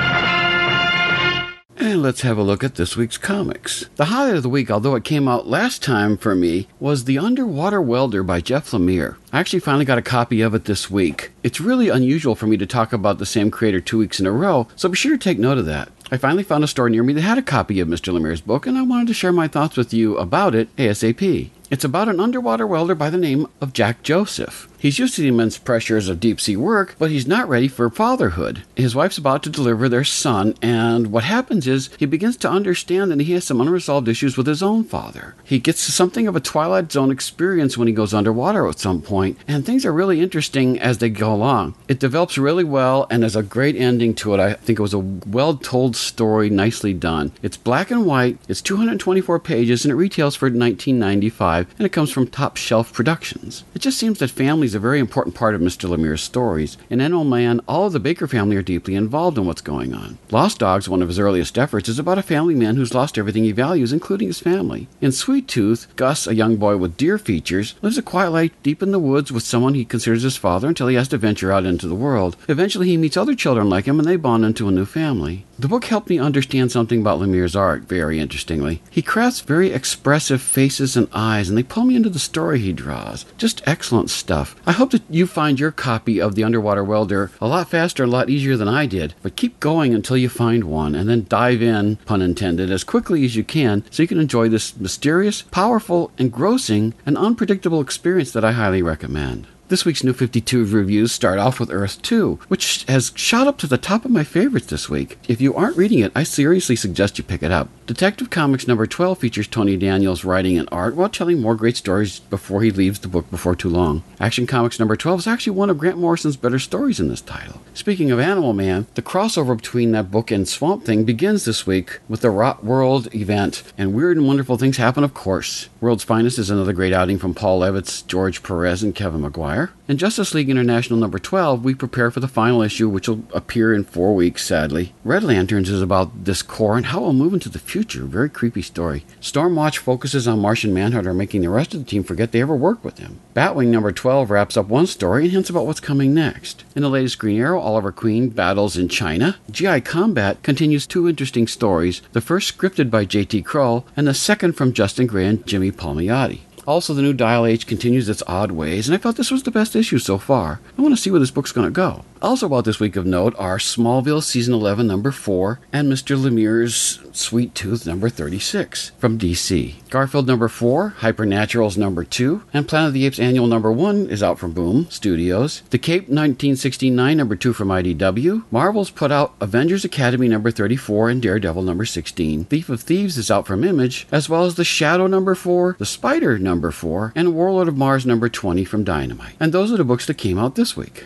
And let's have a look at this week's comics. The highlight of the week, although it came out last time for me, was The Underwater Welder by Jeff Lemire. I actually finally got a copy of it this week. It's really unusual for me to talk about the same creator two weeks in a row, so be sure to take note of that. I finally found a store near me that had a copy of Mister Lemire's book, and I wanted to share my thoughts with you about it ASAP. It's about an underwater welder by the name of Jack Joseph. He's used to the immense pressures of deep-sea work, but he's not ready for fatherhood. His wife's about to deliver their son, and what happens is he begins to understand that he has some unresolved issues with his own father. He gets something of a Twilight Zone experience when he goes underwater at some point, and things are really interesting as they go along. It develops really well, and there's a great ending to it. I think it was a well-told story, nicely done. It's black and white, it's two hundred twenty-four pages, and it retails for nineteen ninety-five dollars, and it comes from Top Shelf Productions. It just seems that family is a very important part of Mister Lemire's stories. In Animal Man, all of the Baker family are deeply involved in what's going on. Lost Dogs, one of his earliest efforts, is about a family man who's lost everything he values, including his family. In Sweet Tooth, Gus, a young boy with deer features, lives a quiet life deep in the woods with someone he considers his father until he has to venture out into the world. Eventually, he meets other children like him, and they bond into a new family. The book helped me understand something about Lemire's art, very interestingly. He crafts very expressive faces and eyes, and they pull me into the story he draws. Just excellent stuff. I hope that you find your copy of The Underwater Welder a lot faster and a lot easier than I did, but keep going until you find one, and then dive in, pun intended, as quickly as you can so you can enjoy this mysterious, powerful, engrossing, and unpredictable experience that I highly recommend. This week's New fifty-two reviews start off with Earth two, which has shot up to the top of my favorites this week. If you aren't reading it, I seriously suggest you pick it up. Detective Comics number twelve features Tony Daniels writing and art while telling more great stories before he leaves the book before too long. Action Comics number twelve is actually one of Grant Morrison's better stories in this title. Speaking of Animal Man, the crossover between that book and Swamp Thing begins this week with the Rot World event, and weird and wonderful things happen, of course. World's Finest is another great outing from Paul Levitz, George Perez, and Kevin Maguire. In Justice League International number twelve, we prepare for the final issue, which will appear in four weeks, sadly. Red Lanterns is about this Corps and how we'll move into the future. Very creepy story. Stormwatch focuses on Martian Manhunter, making the rest of the team forget they ever worked with him. Batwing number twelve wraps up one story and hints about what's coming next. In the latest Green Arrow, Oliver Queen battles in China. G I Combat continues two interesting stories, the first scripted by J T Krull, and the second from Justin Gray and Jimmy Palmiotti. Also, the new Dial H continues its odd ways, and I felt this was the best issue so far. I want to see where this book's going to go. Also about this week of note are Smallville Season eleven number four and Mister Lemire's Sweet Tooth number thirty-six from D C. Garfield number four, Hypernaturals number two, and Planet of the Apes Annual number one is out from Boom Studios. The Cape nineteen sixty-nine number two from I D W. Marvel's put out Avengers Academy number thirty-four and Daredevil number sixteen. Thief of Thieves is out from Image, as well as The Shadow number four, The Spider number four, and Warlord of Mars number twenty from Dynamite. And those are the books that came out this week.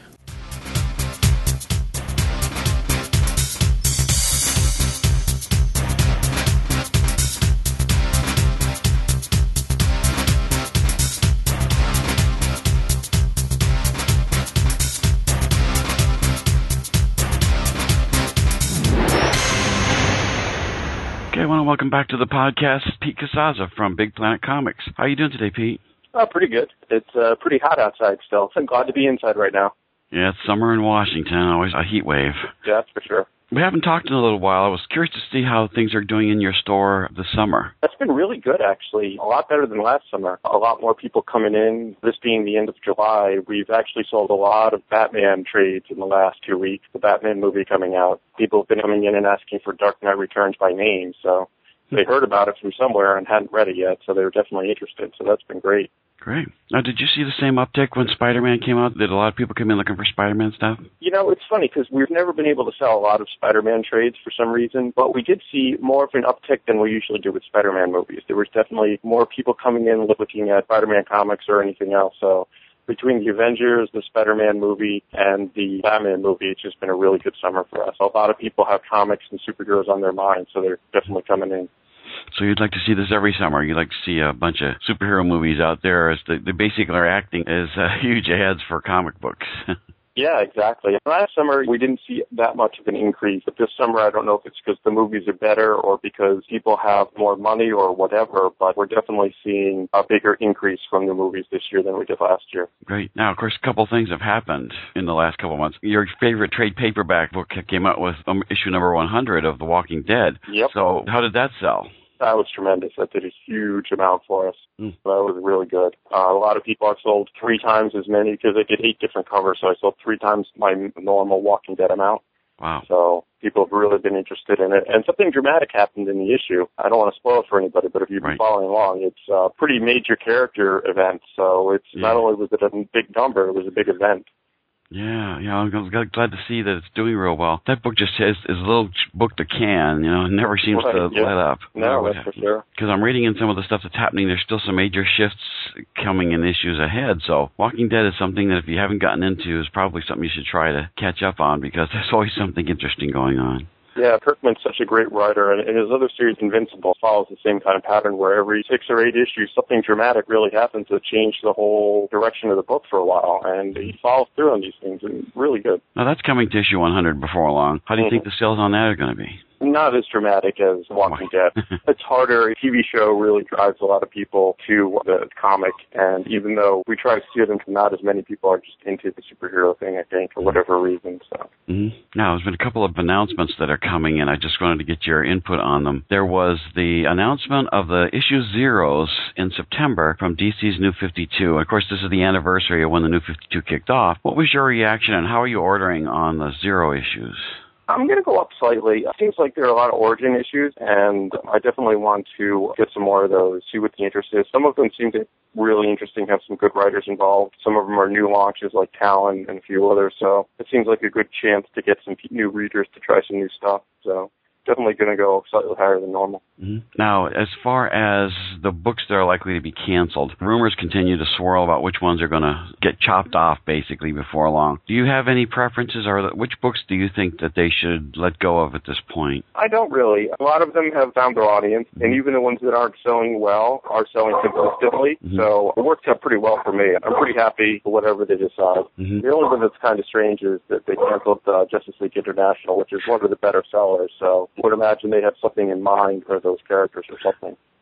Welcome back to the podcast. Pete Casaza from Big Planet Comics. How are you doing today, Pete? Oh, pretty good. It's uh, pretty hot outside still. I'm glad to be inside right now. Yeah, it's summer in Washington, always a heat wave. Yeah, that's for sure. We haven't talked in a little while. I was curious to see how things are doing in your store this summer. That's been really good, actually. A lot better than last summer. A lot more people coming in. This being the end of July, we've actually sold a lot of Batman trades in the last two weeks. The Batman movie coming out. People have been coming in and asking for Dark Knight Returns by name, so they heard about it from somewhere and hadn't read it yet, so they were definitely interested. So that's been great. Great. Now, did you see the same uptick when Spider-Man came out? Did a lot of people come in looking for Spider-Man stuff? You know, it's funny because we've never been able to sell a lot of Spider-Man trades for some reason, but we did see more of an uptick than we usually do with Spider-Man movies. There was definitely more people coming in looking at Spider-Man comics or anything else, so between the Avengers, the Spider-Man movie, and the Batman movie, it's just been a really good summer for us. A lot of people have comics and superheroes on their minds, so they're definitely coming in. So you'd like to see this every summer. You'd like to see a bunch of superhero movies out there as the, the basically are acting as uh, huge ads for comic books. Yeah, exactly. Last summer, we didn't see that much of an increase. But this summer, I don't know if it's because the movies are better or because people have more money or whatever, but we're definitely seeing a bigger increase from the movies this year than we did last year. Great. Now, of course, a couple things have happened in the last couple of months. Your favorite trade paperback book came out with um, issue number one hundred of The Walking Dead. Yep. So how did that sell? That was tremendous. That did a huge amount for us. Mm. That was really good. Uh, a lot of people have sold three times as many because I did eight different covers, so I sold three times my normal Walking Dead amount. Wow. So people have really been interested in it. And something dramatic happened in the issue. I don't want to spoil it for anybody, but if you've been right. following along, it's a pretty major character event. So it's yeah. not only was it a big number, it was a big event. Yeah, yeah, I'm glad to see that it's doing real well. That book just has is a little book to can, you know, it never seems right, to yeah. let up. No, that's for sure. Because I'm reading in some of the stuff that's happening, there's still some major shifts coming in issues ahead. So Walking Dead is something that if you haven't gotten into is probably something you should try to catch up on because there's always something interesting going on. Yeah, Kirkman's such a great writer, and his other series, Invincible, follows the same kind of pattern where every six or eight issues, something dramatic really happens to change the whole direction of the book for a while, and he follows through on these things, and really good. Now, that's coming to issue one hundred before long. How do you mm-hmm. think the sales on that are going to be? Not as dramatic as Walking Dead. It's harder. A T V show really drives a lot of people to the comic, and even though we try to steer them to not as many people are just into the superhero thing, I think, for whatever reason. So. Mm-hmm. Now, there's been a couple of announcements that are coming in. I just wanted to get your input on them. There was the announcement of the issue zeros in September from D C's New fifty-two. Of course, this is the anniversary of when the New fifty-two kicked off. What was your reaction, and how are you ordering on the zero issues? I'm going to go up slightly. It seems like there are a lot of origin issues, and I definitely want to get some more of those, see what the interest is. Some of them seem to really interesting, have some good writers involved. Some of them are new launches like Talon and a few others, so it seems like a good chance to get some new readers to try some new stuff. So definitely going to go slightly higher than normal. Mm-hmm. Now, as far as the books that are likely to be canceled, rumors continue to swirl about which ones are going to get chopped off, basically, before long. Do you have any preferences, or which books do you think that they should let go of at this point? I don't really. A lot of them have found their audience, mm-hmm. and even the ones that aren't selling well are selling consistently, mm-hmm. so it works out pretty well for me. I'm pretty happy with whatever they decide. Mm-hmm. The only one that's kind of strange is that they canceled uh, Justice League International, which is one of the better sellers, so I would imagine they have something in mind for those characters or something.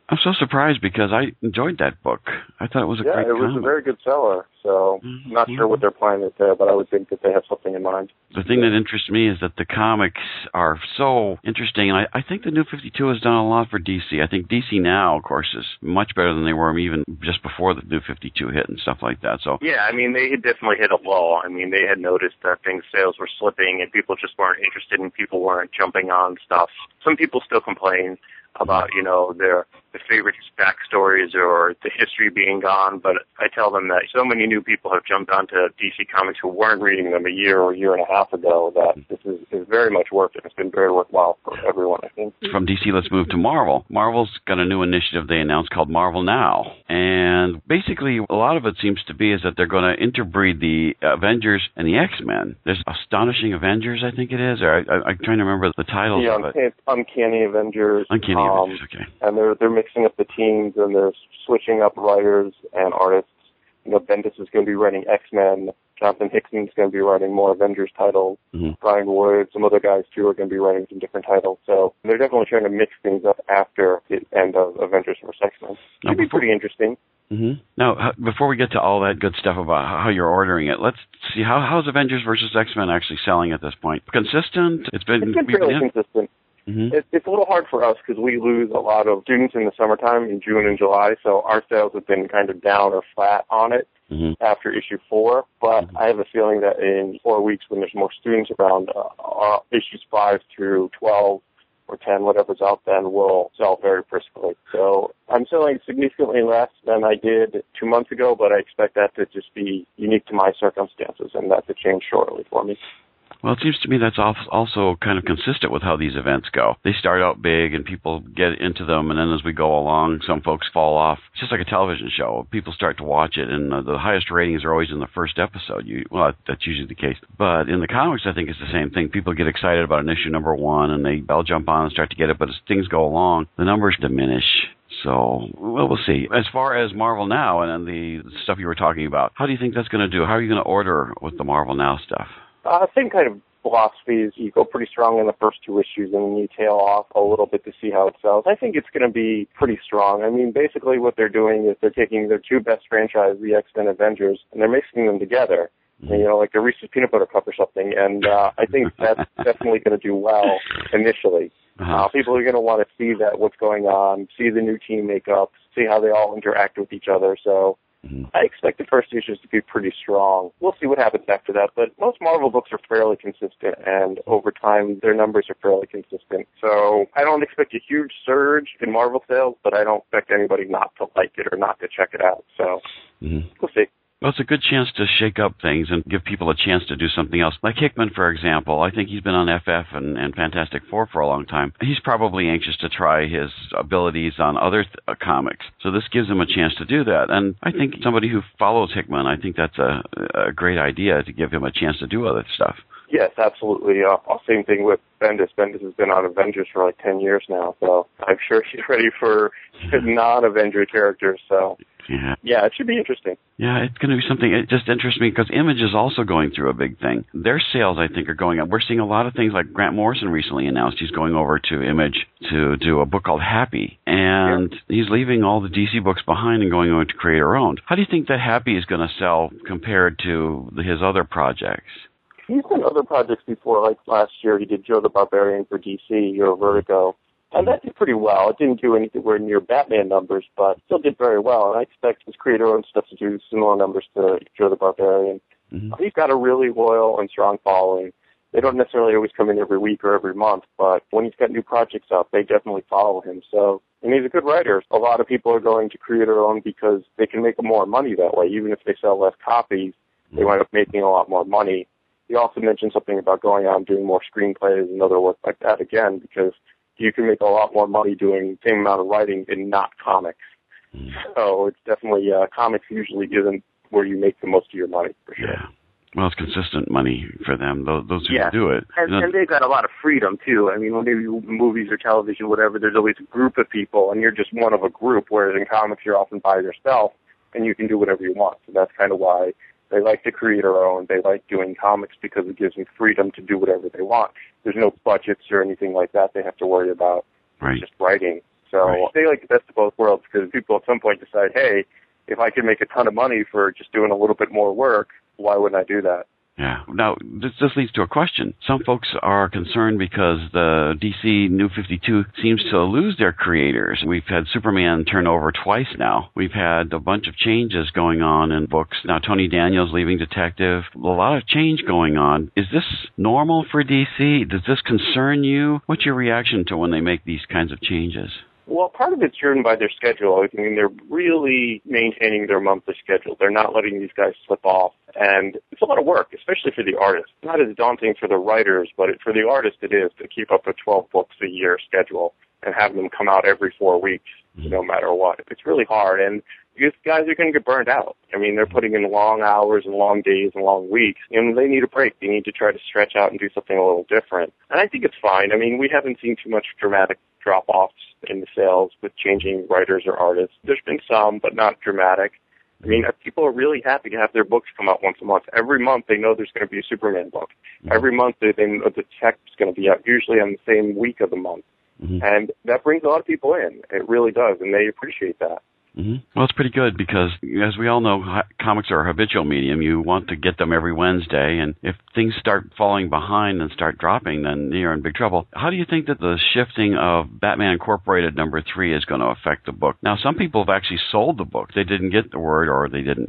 I'm so surprised because I enjoyed that book. I thought it was a yeah, great it was comic. a very good seller. So Mm-hmm. I'm not sure what their plan is there, but I would think that they have something in mind. The thing that interests me is that the comics are so interesting, and I, I think the New fifty-two has done a lot for D C. I think D C now, of course, is much better than they were even just before the New fifty-two hit and stuff like that. So yeah, I mean, they had definitely hit a lull. I mean, they had noticed that things, sales were slipping, and people just weren't interested, and people weren't jumping on stuff. Some people still complain about, you know, their the favorite backstories or the history being gone, but I tell them that so many new people have jumped onto D C Comics who weren't reading them a year or a year and a half ago that this is, is very much worth it. It's been very worthwhile for everyone, I think. from D C, let's move to Marvel. Marvel's got a new initiative they announced called Marvel Now, and basically a lot of it seems to be is that they're going to interbreed the Avengers and the X-Men. There's Astonishing Avengers, I think it is, or I, I, I'm trying to remember the titles Yeah, of it. it's Uncanny Avengers. Uncanny um, Avengers, okay. And they're they're mixing up the teams and they're switching up writers and artists. You know, Bendis is going to be writing X-Men. Jonathan Hickson's going to be writing more Avengers titles. Mm-hmm. Brian Wood, some other guys too are going to be writing some different titles. So they're definitely trying to mix things up after the end of Avengers versus X-Men. It'd be pretty interesting. Mm-hmm. Now, h- before we get to all that good stuff about how you're ordering it, let's see how how's Avengers versus X-Men actually selling at this point. Consistent? It's been, It's been we've fairly been- consistent. Mm-hmm. It, it's a little hard for us because we lose a lot of students in the summertime in June and July, so our sales have been kind of down or flat on it Mm-hmm. after issue four. But Mm-hmm. I have a feeling that in four weeks when there's more students around, uh, our issues five through twelve or ten, whatever's out then, will sell very briskly. So I'm selling significantly less than I did two months ago, but I expect that to just be unique to my circumstances and that to change shortly for me. Well, it seems to me that's also kind of consistent with how these events go. They start out big and people get into them, and then as we go along, some folks fall off. It's just like a television show. People start to watch it, and uh, the highest ratings are always in the first episode. You, well, that's usually the case. But in the comics, I think it's the same thing. People get excited about an issue number one, and they all jump on and start to get it, but as things go along, the numbers diminish. So, well, we'll see. As far as Marvel Now and the stuff you were talking about, how do you think that's going to do? How are you going to order with the Marvel Now stuff? Uh, same kind of philosophy is you go pretty strong in the first two issues and then you tail off a little bit to see how it sells. I think it's going to be pretty strong. I mean, basically what they're doing is they're taking their two best franchises, the X-Men Avengers, and they're mixing them together. Mm-hmm. You know, like a Reese's Peanut Butter Cup or something. And uh, I think that's definitely going to do well initially. Uh-huh. Uh, people are going to want to see that what's going on, see the new team makeup, see how they all interact with each other. So Mm-hmm. I expect the first issues to be pretty strong. We'll see what happens after that, but most Marvel books are fairly consistent, and over time, their numbers are fairly consistent. So I don't expect a huge surge in Marvel sales, but I don't expect anybody not to like it or not to check it out. So Mm-hmm. we'll see. Well, it's a good chance to shake up things and give people a chance to do something else. Like Hickman, for example, I think he's been on F F and, and Fantastic Four for a long time. He's probably anxious to try his abilities on other th- uh, comics. So this gives him a chance to do that. And I think somebody who follows Hickman, I think that's a, a great idea to give him a chance to do other stuff. Yes, absolutely. Uh, same thing with Bendis. Bendis has been on Avengers for like ten years now, so I'm sure he's ready for non-Avenger characters. So Yeah. yeah, it should be interesting. Yeah, it's going to be something. It just interests me because Image is also going through a big thing. Their sales, I think, are going up. We're seeing a lot of things like Grant Morrison recently announced he's going over to Image to do a book called Happy. And yeah. he's leaving all the D C books behind and going over to create her own. How do you think that Happy is going to sell compared to the, his other projects? He's done other projects before, like last year he did Joe the Barbarian for D C or Vertigo. And that did pretty well. It didn't do anywhere near Batman numbers, but still did very well. And I expect his creator-owned stuff to do similar numbers to Joe the Barbarian. Mm-hmm. He's got a really loyal and strong following. They don't necessarily always come in every week or every month, but when he's got new projects out, they definitely follow him. So, and he's a good writer. A lot of people are going to creator-owned because they can make more money that way. Even if they sell less copies, they wind up making a lot more money. He also mentioned something about going out and doing more screenplays and other work like that again, because you can make a lot more money doing the same amount of writing in not comics. Mm. So it's definitely, uh, comics usually isn't where you make the most of your money, for sure. Yeah. Well, it's consistent money for them, those, those who yeah. do it. And, you know, and they've got a lot of freedom, too. I mean, when they do movies or television, whatever, there's always a group of people, and you're just one of a group, whereas in comics you're often by yourself, and you can do whatever you want. So that's kind of why they like to create their own. They like doing comics because it gives them freedom to do whatever they want. There's no budgets or anything like that they have to worry about. Right. It's just writing. So Right. they like the best of both worlds because people at some point decide, hey, if I can make a ton of money for just doing a little bit more work, why wouldn't I do that? Yeah. Now, this, this leads to a question. Some folks are concerned because the D C New fifty-two seems to lose their creators. We've had Superman turn over twice now. We've had a bunch of changes going on in books. Now, Tony Daniels leaving Detective. A lot of change going on. Is this normal for D C? Does this concern you? What's your reaction to when they make these kinds of changes? Well, part of it's driven by their schedule. I mean, they're really maintaining their monthly schedule. They're not letting these guys slip off. And it's a lot of work, especially for the artists. Not as daunting for the writers, but it, for the artists it is to keep up a twelve books a year schedule and have them come out every four weeks, no matter what. It's really hard. And these guys are going to get burned out. I mean, they're putting in long hours and long days and long weeks, and they need a break. They need to try to stretch out and do something a little different. And I think it's fine. I mean, we haven't seen too much dramatic drop-offs in the sales with changing writers or artists. There's been some, but not dramatic. I mean, people are really happy to have their books come out once a month. Every month they know there's going to be a Superman book. Every month they, they know the text is going to be out, usually on the same week of the month. Mm-hmm. And that brings a lot of people in. It really does, and they appreciate that. Mm-hmm. Well, it's pretty good because, as we all know, comics are a habitual medium. You want to get them every Wednesday, and if things start falling behind and start dropping, then you're in big trouble. How do you think that the shifting of Batman Incorporated number three is going to affect the book? Now, some people have actually sold the book. They didn't get the word, or they didn't.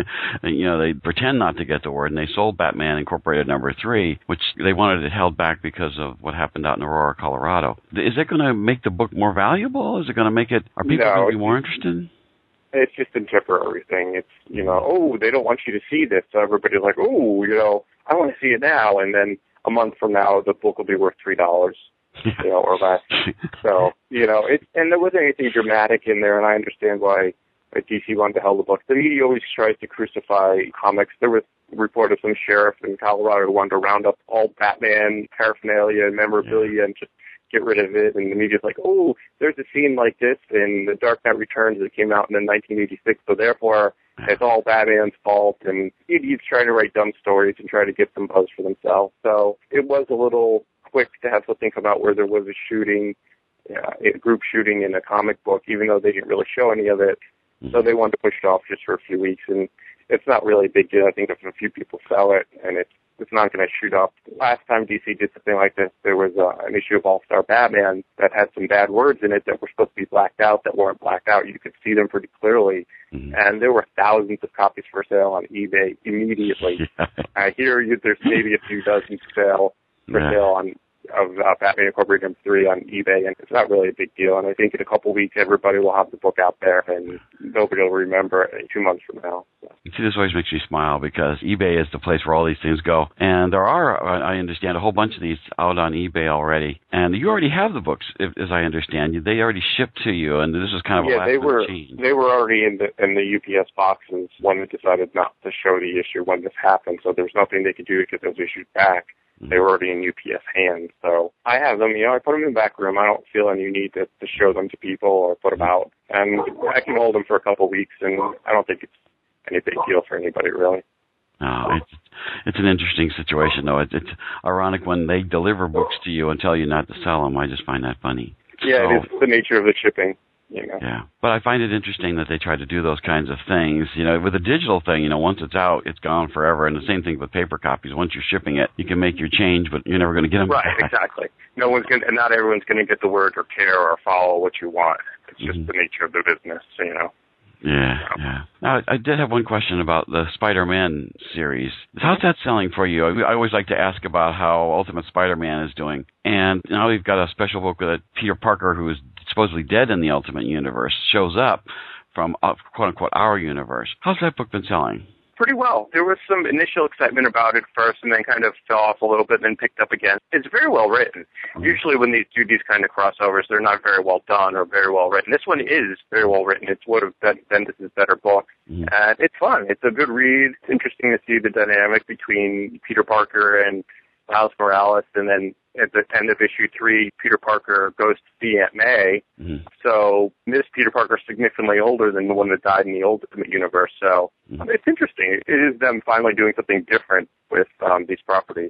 you know, they pretend not to get the word, and they sold Batman Incorporated number three, which they wanted it held back because of what happened out in Aurora, Colorado. Is it going to make the book more valuable? Is it going to make it, are people no, going to be more interested? It's just a temporary thing. It's, you know, oh, they don't want you to see this, so everybody's like, oh, you know, I want to see it now, and then a month from now, the book will be worth three dollars. You know, or less. So, you know, it, and there wasn't anything dramatic in there, and I understand why D C wanted to hold the book. The media always tries to crucify comics. There was a report of some sheriff in Colorado who wanted to round up all Batman paraphernalia and memorabilia yeah. and just get rid of it, and the media's like, oh, there's a scene like this in The Dark Knight Returns that came out in nineteen eighty-six, so therefore it's all Batman's fault, and idiots try to write dumb stories and try to get some buzz for themselves. So it was a little quick to have something come out where there was a shooting, uh, a group shooting in a comic book, even though they didn't really show any of it. Mm-hmm. So they wanted to push it off just for a few weeks, and it's not really a big deal. I think if a few people sell it, and it's it's not going to shoot up. Last time D C did something like this, there was uh, an issue of All-Star Batman that had some bad words in it that were supposed to be blacked out that weren't blacked out. You could see them pretty clearly. Mm-hmm. And there were thousands of copies for sale on eBay immediately. Yeah. I hear you, there's maybe a few dozen sale for yeah. sale on of uh, Batman Incorporated number three on eBay, and it's not really a big deal. And I think in a couple weeks, everybody will have the book out there, and nobody will remember it two months from now. So. See, this always makes me smile because eBay is the place where all these things go. And there are, I understand, a whole bunch of these out on eBay already. And you already have the books, if, as I understand you. They already shipped to you, and this is kind of yeah, a last they were change. They were already in the in the U P S boxes when they decided not to show the issue when this happened. So there was nothing they could do to get those issues back. They were already in U P S hands, so I have them. You know, I put them in the back room. I don't feel any need to, to show them to people or put them out, and I can hold them for a couple of weeks, and I don't think it's any big deal for anybody, really. No, it's it's an interesting situation, though. It's, it's ironic when they deliver books to you and tell you not to sell them. I just find that funny. Yeah, so, it is the nature of the shipping. You know. Yeah, but I find it interesting that they try to do those kinds of things. You know, with a digital thing, you know, once it's out, it's gone forever. And the same thing with paper copies. Once you're shipping it, you can make your change, but you're never going to get them right, back. Exactly. No one's going, and not everyone's going to get the word or care or follow what you want. It's just mm-hmm. the nature of the business, you know. Yeah, yeah. Now, I did have one question about the Spider-Man series. How's that selling for you? I always like to ask about how Ultimate Spider-Man is doing. And now we've got a special book with Peter Parker, who is supposedly dead in the Ultimate Universe, shows up from, uh, quote-unquote, our universe. How's that book been selling? Pretty well. There was some initial excitement about it first and then kind of fell off a little bit and then picked up again. It's very well written. Mm-hmm. Usually when these do these kind of crossovers, they're not very well done or very well written. This one is very well written. It's one of Bendis' better books. Mm-hmm. And it's fun. It's a good read. It's interesting to see the dynamic between Peter Parker and Miles Morales, and then at the end of issue three, Peter Parker goes to see Aunt May. Mm-hmm. So this Peter Parker is significantly older than the one that died in the Ultimate Universe. So mm-hmm. it's interesting. It is them finally doing something different with um, these properties.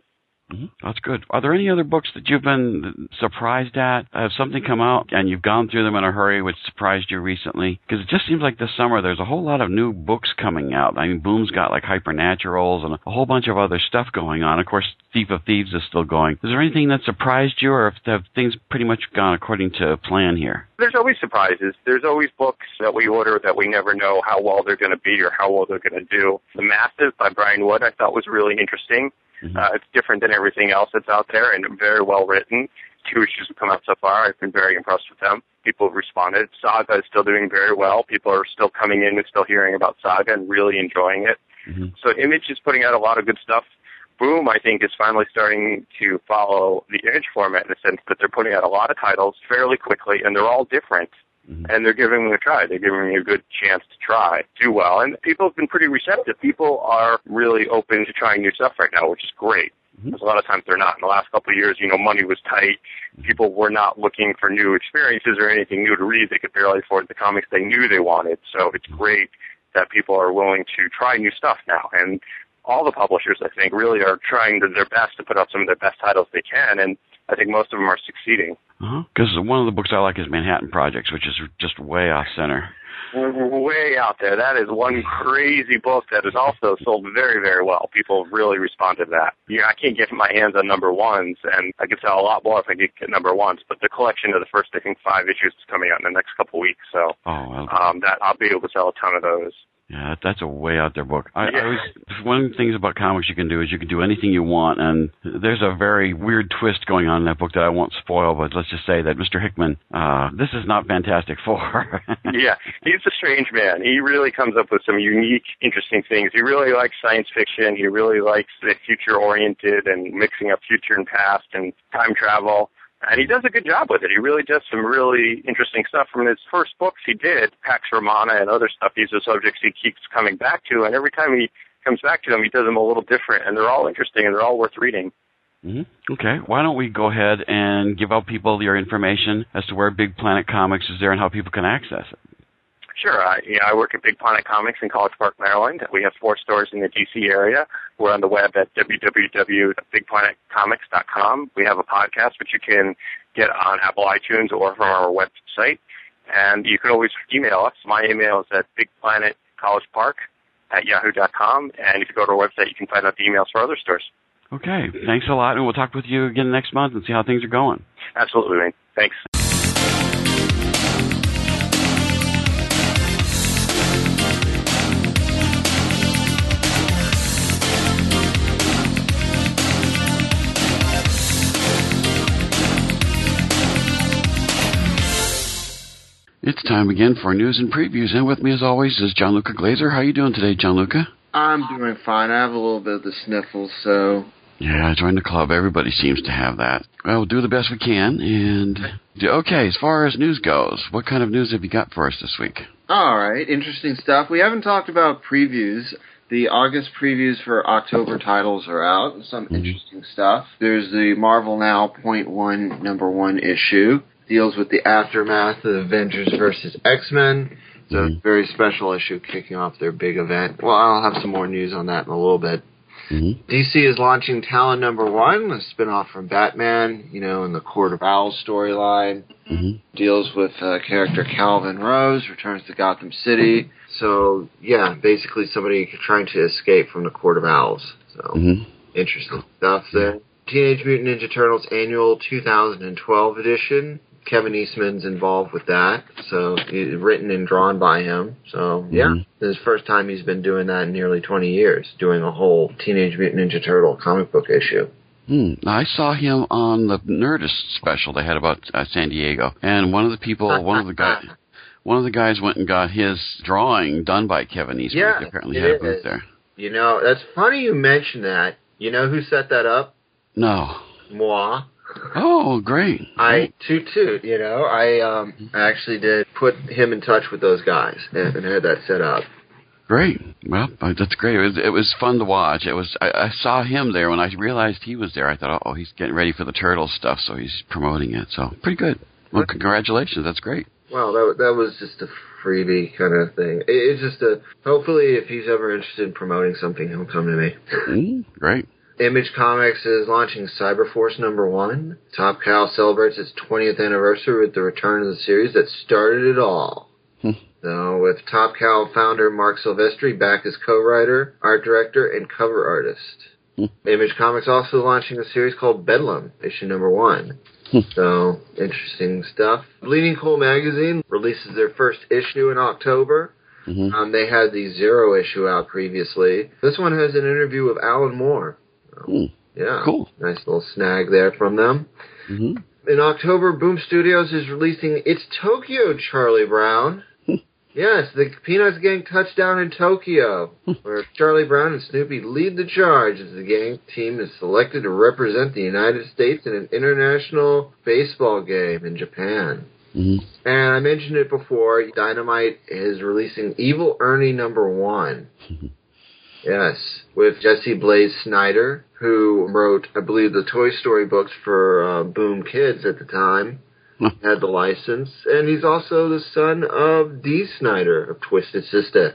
Mm-hmm. That's good. Are there any other books that you've been surprised at? Have something come out and you've gone through them in a hurry, which surprised you recently? Because it just seems like this summer there's a whole lot of new books coming out. I mean, Boom's got like Hypernaturals and a whole bunch of other stuff going on. Of course, Thief of Thieves is still going. Is there anything that surprised you, or have things pretty much gone according to plan here? There's always surprises. There's always books that we order that we never know how well they're going to be or how well they're going to do. The Massive by Brian Wood I thought was really interesting. Mm-hmm. Uh, it's different than everything else that's out there and very well written. Two issues have come out so far. I've been very impressed with them. People have responded. Saga is still doing very well. People are still coming in and still hearing about Saga and really enjoying it. Mm-hmm. So Image is putting out a lot of good stuff. Boom, I think, is finally starting to follow the Image format in the sense that they're putting out a lot of titles fairly quickly, and they're all different. Mm-hmm. And they're giving them a try. They're giving me a good chance to try, do well. And people have been pretty receptive. People are really open to trying new stuff right now, which is great. Mm-hmm. Because a lot of times they're not. In the last couple of years, you know, money was tight. People were not looking for new experiences or anything new to read. They could barely afford the comics they knew they wanted. So it's great that people are willing to try new stuff now. And all the publishers, I think, really are trying their best to put out some of their best titles they can. And I think most of them are succeeding. Because uh-huh. one of the books I like is Manhattan Projects, which is just way off center. Way out there. That is one crazy book that is also sold very, very well. People have really responded to that. Yeah, I can't get my hands on number ones, and I could sell a lot more if I could get number ones. But the collection of the first, I think, five issues is coming out in the next couple of weeks. So oh, well, um, that I'll be able to sell a ton of those. Yeah, that's a way out there book. I, yeah. I always, one of the things about comics you can do is you can do anything you want, and there's a very weird twist going on in that book that I won't spoil, but let's just say that Mister Hickman, uh, this is not Fantastic Four. Yeah, he's a strange man. He really comes up with some unique, interesting things. He really likes science fiction. He really likes the future-oriented and mixing up future and past and time travel. And he does a good job with it. He really does some really interesting stuff. From his first books he did, Pax Romana and other stuff, these are subjects he keeps coming back to, and every time he comes back to them, he does them a little different, and they're all interesting, and they're all worth reading. Mm-hmm. Okay, why don't we go ahead and give out people your information as to where Big Planet Comics is there and how people can access it. Sure. I, yeah, I work at Big Planet Comics in College Park, Maryland. We have four stores in the D C area. We're on the web at w w w dot big planet comics dot com. We have a podcast which you can get on Apple iTunes or from our website. And you can always email us. My email is at bigplanetcollegepark at yahoo dot com. And if you go to our website, you can find out the emails for other stores. Okay. Thanks a lot. And we'll talk with you again next month and see how things are going. Absolutely, Wayne. Thanks. It's time again for news and previews, and with me as always is Gianluca Glazer. How are you doing today, Gianluca? I'm doing fine. I have a little bit of the sniffles, so... Yeah, I joined the club. Everybody seems to have that. Well, we'll do the best we can, and... Okay, as far as news goes, what kind of news have you got for us this week? All right, interesting stuff. We haven't talked about previews. The August previews for October titles are out. Some mm-hmm. interesting stuff. There's the Marvel Now point one number one issue. Deals with the aftermath of Avengers versus X-Men. It's a mm-hmm. very special issue kicking off their big event. Well, I'll have some more news on that in a little bit. Mm-hmm. D C is launching Talon Number One, a spinoff from Batman, you know, in the Court of Owls storyline. Mm-hmm. Deals with uh, character Calvin Rose, returns to Gotham City. So, yeah, basically somebody trying to escape from the Court of Owls. So, mm-hmm. interesting stuff there. Teenage Mutant Ninja Turtles Annual two thousand twelve edition. Kevin Eastman's involved with that, so written and drawn by him. So, yeah, mm-hmm. this is the first time he's been doing that in nearly twenty years, doing a whole Teenage Mutant Ninja Turtle comic book issue. Hmm. I saw him on the Nerdist special they had about uh, San Diego, and one of the people, one of the guys, one of the guys went and got his drawing done by Kevin Eastman. Yeah, he apparently had a booth there. You know, that's funny you mention that. You know who set that up? No. Moi. Oh, great. I, toot toot, you know, I um, I actually did put him in touch with those guys and, and had that set up. Great. Well, that's great. It was, it was fun to watch. It was. I, I saw him there. When I realized he was there, I thought, oh, he's getting ready for the Turtles stuff, so he's promoting it. So, pretty good. Well, congratulations. That's great. Well, that that was just a freebie kind of thing. It, it's just a, hopefully if he's ever interested in promoting something, he'll come to me. Mm, great. Image Comics is launching Cyberforce number one. Top Cow celebrates its twentieth anniversary with the return of the series that started it all. So, with Top Cow founder Mark Silvestri back as co-writer, art director, and cover artist. Image Comics also launching a series called Bedlam, issue number one. So, interesting stuff. Bleeding Cool magazine releases their first issue in October. Mm-hmm. Um, they had the Zero issue out previously. This one has an interview with Alan Moore. So, mm. Yeah, cool. Nice little snag there from them. Mm-hmm. In October, Boom Studios is releasing It's Tokyo, Charlie Brown. Yes, the Peanuts gang touchdown in Tokyo, where Charlie Brown and Snoopy lead the charge as the gang team is selected to represent the United States in an international baseball game in Japan. Mm-hmm. And I mentioned it before, Dynamite is releasing Evil Ernie number one. Yes, with Jesse Blaze Snyder, who wrote, I believe, the Toy Story books for uh, Boom Kids at the time. Had the license, and he's also the son of Dee Snider of Twisted Sister.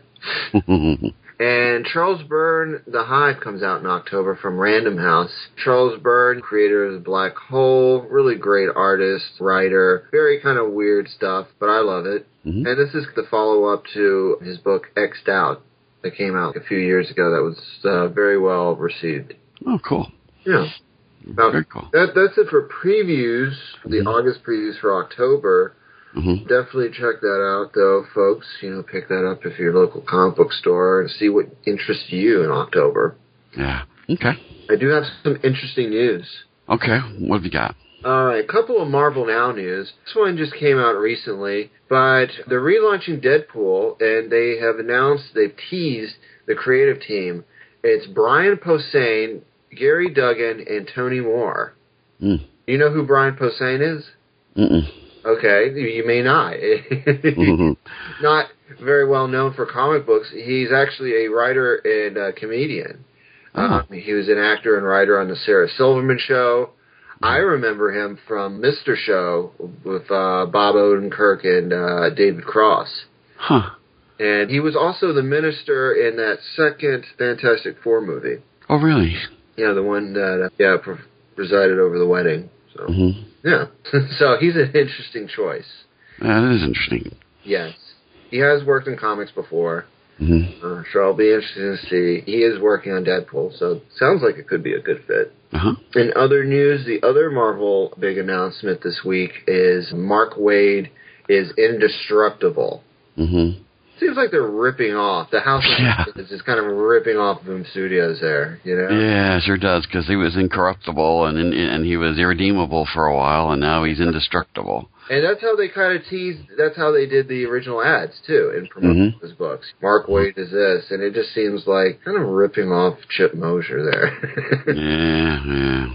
And Charles Byrne, The Hive, comes out in October from Random House. Charles Byrne, creator of The Black Hole, really great artist, writer, very kind of weird stuff, but I love it. Mm-hmm. And this is the follow-up to his book X'd Out that came out a few years ago that was uh, very well received. Oh, cool. Yeah. Now, Very cool. That, that's it for previews, the mm-hmm. August previews for October. Mm-hmm. Definitely check that out, though, folks. You know, pick that up if you're your local comic book store and see what interests you in October. Yeah. Okay. I do have some interesting news. Okay. What have you got? All right. A couple of Marvel Now news. This one just came out recently, but they're relaunching Deadpool, and they have announced, they've teased the creative team. It's Brian Posehn, Gary Duggan, and Tony Moore. Mm. You know who Brian Posehn is? Mm-mm. Okay, you may not. mm-hmm. Not very well known for comic books. He's actually a writer and a comedian. Oh. Um, he was an actor and writer on the Sarah Silverman Show. I remember him from Mister Show with uh, Bob Odenkirk and uh, David Cross. Huh. And he was also the minister in that second Fantastic Four movie. Oh, really? Yeah, the one that, uh, yeah, pre- presided over the wedding. So, mm-hmm. yeah. So he's an interesting choice. That is interesting. Yes. He has worked in comics before. Mm-hmm. Uh, so I'll be interested to see. He is working on Deadpool, so sounds like it could be a good fit. Uh-huh. In other news, the other Marvel big announcement this week is Mark Waid is indestructible. Mm-hmm. Seems like they're ripping off. The House of yeah. is just kind of ripping off Boom Studios there, you know? Yeah, sure does, because he was incorruptible and in, and he was irredeemable for a while, and now he's indestructible. And that's how they kind of teased, that's how they did the original ads, too, in promoting mm-hmm. his books. Mark Waid is this, and it just seems like kind of ripping off Chip Mosier there. yeah, yeah.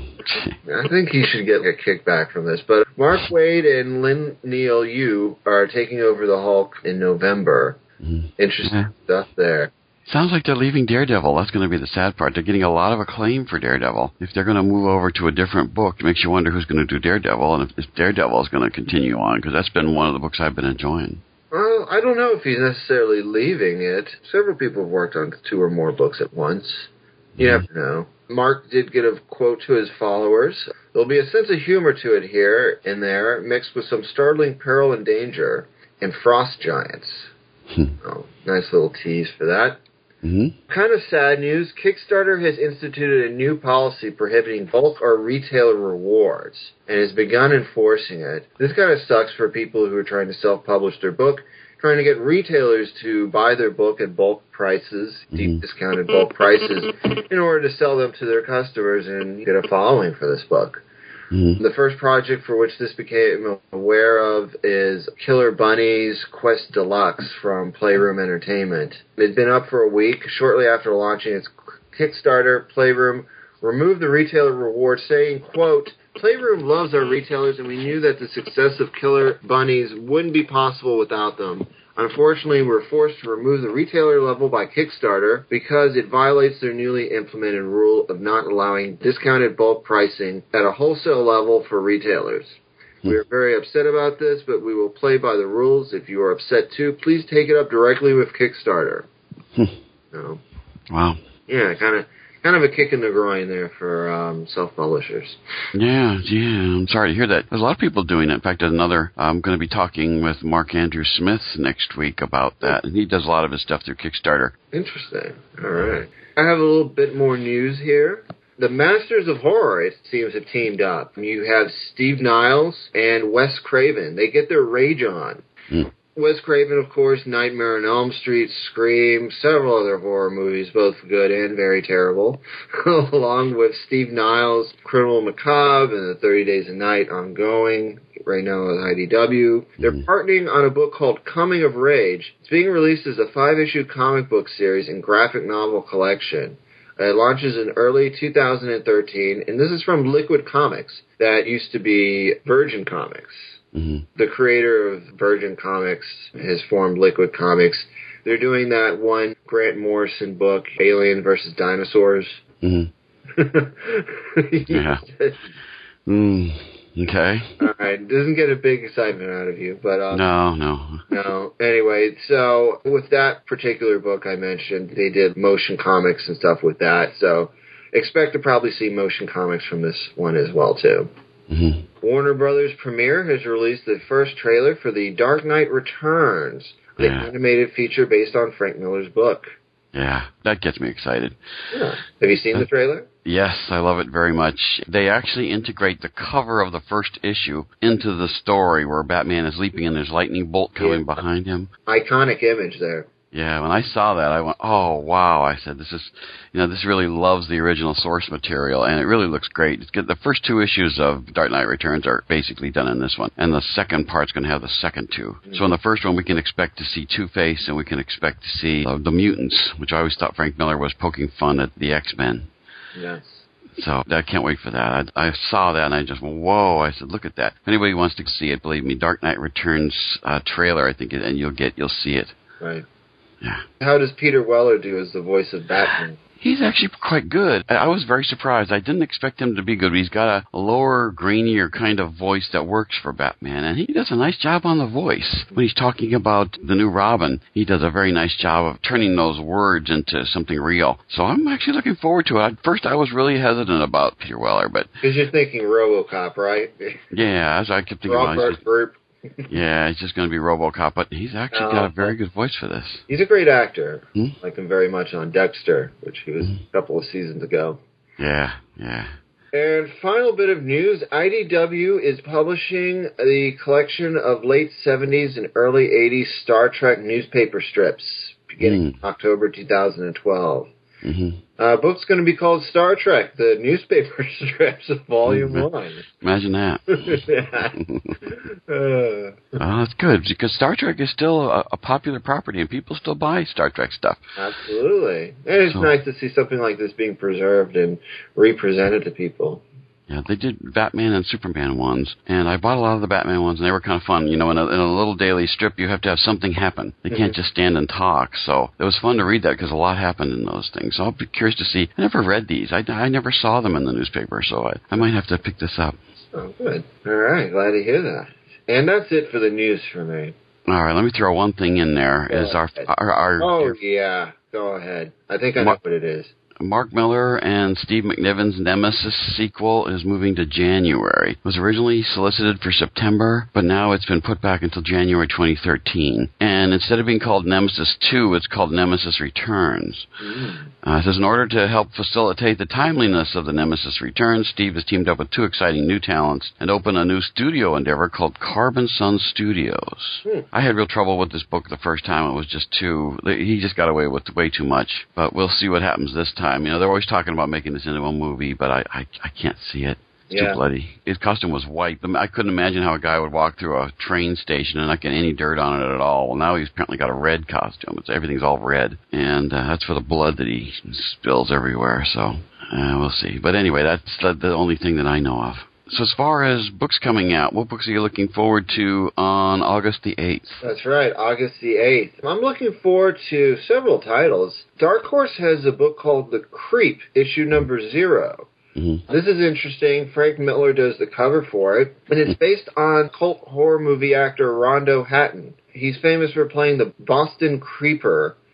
I think he should get a kickback from this. But Mark Waid and Lynn Neal Yu are taking over the Hulk in November. Mm-hmm. Interesting yeah. stuff there. Sounds like they're leaving Daredevil. That's going to be the sad part. They're getting a lot of acclaim for Daredevil. If they're going to move over to a different book, it makes you wonder who's going to do Daredevil and if, if Daredevil is going to continue on, because that's been one of the books I've been enjoying. Well, I don't know if he's necessarily leaving it. Several people have worked on two or more books at once. You mm-hmm. never know. Mark did get a quote to his followers. There'll be a sense of humor to it here and there, mixed with some startling peril and danger, and frost giants. Hmm. Oh, nice little tease for that. Mm-hmm. Kind of sad news. Kickstarter has instituted a new policy prohibiting bulk or retailer rewards and has begun enforcing it. This kind of sucks for people who are trying to self-publish their book, trying to get retailers to buy their book at bulk prices, mm-hmm. deep discounted bulk prices, in order to sell them to their customers and get a following for this book. Mm-hmm. The first project for which this became aware of is Killer Bunny's Quest Deluxe from Playroom Entertainment. It had been up for a week. Shortly after launching its Kickstarter, Playroom removed the retailer reward, saying, quote, Playroom loves our retailers, and we knew that the success of Killer Bunnies wouldn't be possible without them. Unfortunately, we're forced to remove the retailer level by Kickstarter because it violates their newly implemented rule of not allowing discounted bulk pricing at a wholesale level for retailers. We are very upset about this, but we will play by the rules. If you are upset too, please take it up directly with Kickstarter. so, wow. Yeah, kind of kind of a kick in the groin there for um, self-publishers. Yeah, yeah. I'm sorry to hear that. There's a lot of people doing it. In fact, another, I'm going to be talking with Mark Andrew Smith next week about that. And he does a lot of his stuff through Kickstarter. Interesting. All right. I have a little bit more news here. The Masters of Horror, it seems, have teamed up. You have Steve Niles and Wes Craven. They get their rage on. Mm. Wes Craven, of course, Nightmare on Elm Street, Scream, several other horror movies, both good and very terrible, along with Steve Niles' Criminal Macabre and the thirty Days a Night ongoing, right now with I D W. They're mm. partnering on a book called Coming of Rage. It's being released as a five-issue comic book series and graphic novel collection. It launches in early two thousand thirteen, and this is from Liquid Comics, that used to be Virgin Comics. Mm-hmm. The creator of Virgin Comics has formed Liquid Comics. They're doing that one Grant Morrison book, Alien versus Dinosaurs. Mm-hmm. Yeah. Mm, okay. All right. Doesn't get a big excitement out of you, but... Uh, no, no. No. Anyway, so with that particular book I mentioned, they did motion comics and stuff with that, so expect to probably see motion comics from this one as well, too. Mm-hmm. Warner Brothers Premiere has released the first trailer for The Dark Knight Returns, the yeah. animated feature based on Frank Miller's book. Yeah, that gets me excited. Yeah. Have you seen uh, the trailer? Yes, I love it very much. They actually integrate the cover of the first issue into the story where Batman is leaping and there's lightning bolt coming yeah. behind him. Iconic image there. Yeah, when I saw that, I went, oh, wow. I said, this is, you know, this really loves the original source material, and it really looks great. It's good. The first two issues of Dark Knight Returns are basically done in this one, and the second part's going to have the second two. Mm-hmm. So in the first one, we can expect to see Two-Face, and we can expect to see uh, the mutants, which I always thought Frank Miller was poking fun at the X-Men. Yes. So I can't wait for that. I, I saw that, and I just went, whoa. I said, look at that. If anybody wants to see it, believe me, Dark Knight Returns uh, trailer, I think, and you'll get, you'll see it. Right. Yeah. How does Peter Weller do as the voice of Batman? He's actually quite good. I was very surprised. I didn't expect him to be good. He's got a lower, grainier kind of voice that works for Batman, and he does a nice job on the voice. When he's talking about the new Robin, he does a very nice job of turning those words into something real. So I'm actually looking forward to it. At first, I was really hesitant about Peter Weller, but... Because you're thinking RoboCop, right? Yeah, as I kept thinking... Robert Group. Yeah, he's just going to be RoboCop, but he's actually uh, got a very good voice for this. He's a great actor. Hmm? I like him very much on Dexter, which he was hmm. a couple of seasons ago. Yeah, yeah. And final bit of news, I D W is publishing the collection of late seventies and early eighties Star Trek newspaper strips beginning mm. October two thousand twelve. Mm-hmm. Uh, book's going to be called Star Trek, the newspaper strips of Volume mm-hmm. one. Imagine that. uh, oh, that's good, because Star Trek is still a, a popular property, and people still buy Star Trek stuff. Absolutely. And it's so nice to see something like this being preserved and represented to people. Yeah, they did Batman and Superman ones, and I bought a lot of the Batman ones, and they were kind of fun. You know, in a, in a little daily strip, you have to have something happen. They can't just stand and talk, so it was fun to read that because a lot happened in those things. So I'll be curious to see. I never read these. I, I never saw them in the newspaper, so I, I might have to pick this up. Oh, good. All right, glad to hear that. And that's it for the news for me. All right, let me throw one thing in there. Go is our, our, our... Oh, our, yeah. Go ahead. I think I know what it is. Mark Miller and Steve McNiven's Nemesis sequel is moving to January. It was originally solicited for September, but now it's been put back until January twenty thirteen. And instead of being called Nemesis two, it's called Nemesis Returns. Mm. Uh, it says, in order to help facilitate the timeliness of the Nemesis Returns, Steve has teamed up with two exciting new talents and opened a new studio endeavor called Carbon Sun Studios. Mm. I had real trouble with this book the first time. It was just too... He just got away with way too much. But we'll see what happens this time. You know, they're always talking about making this into a movie, but I, I, I can't see it. It's yeah. too bloody. His costume was white. I couldn't imagine how a guy would walk through a train station and not get any dirt on it at all. Well, now he's apparently got a red costume. It's, everything's all red. And uh, that's for the blood that he spills everywhere. So uh, we'll see. But anyway, that's the, the only thing that I know of. So as far as books coming out, what books are you looking forward to on August the eighth? That's right, August the eighth. I'm looking forward to several titles. Dark Horse has a book called The Creep, issue number zero. Mm-hmm. This is interesting. Frank Miller does the cover for it, and it's based on cult horror movie actor Rondo Hatton. He's famous for playing the Boston Creeper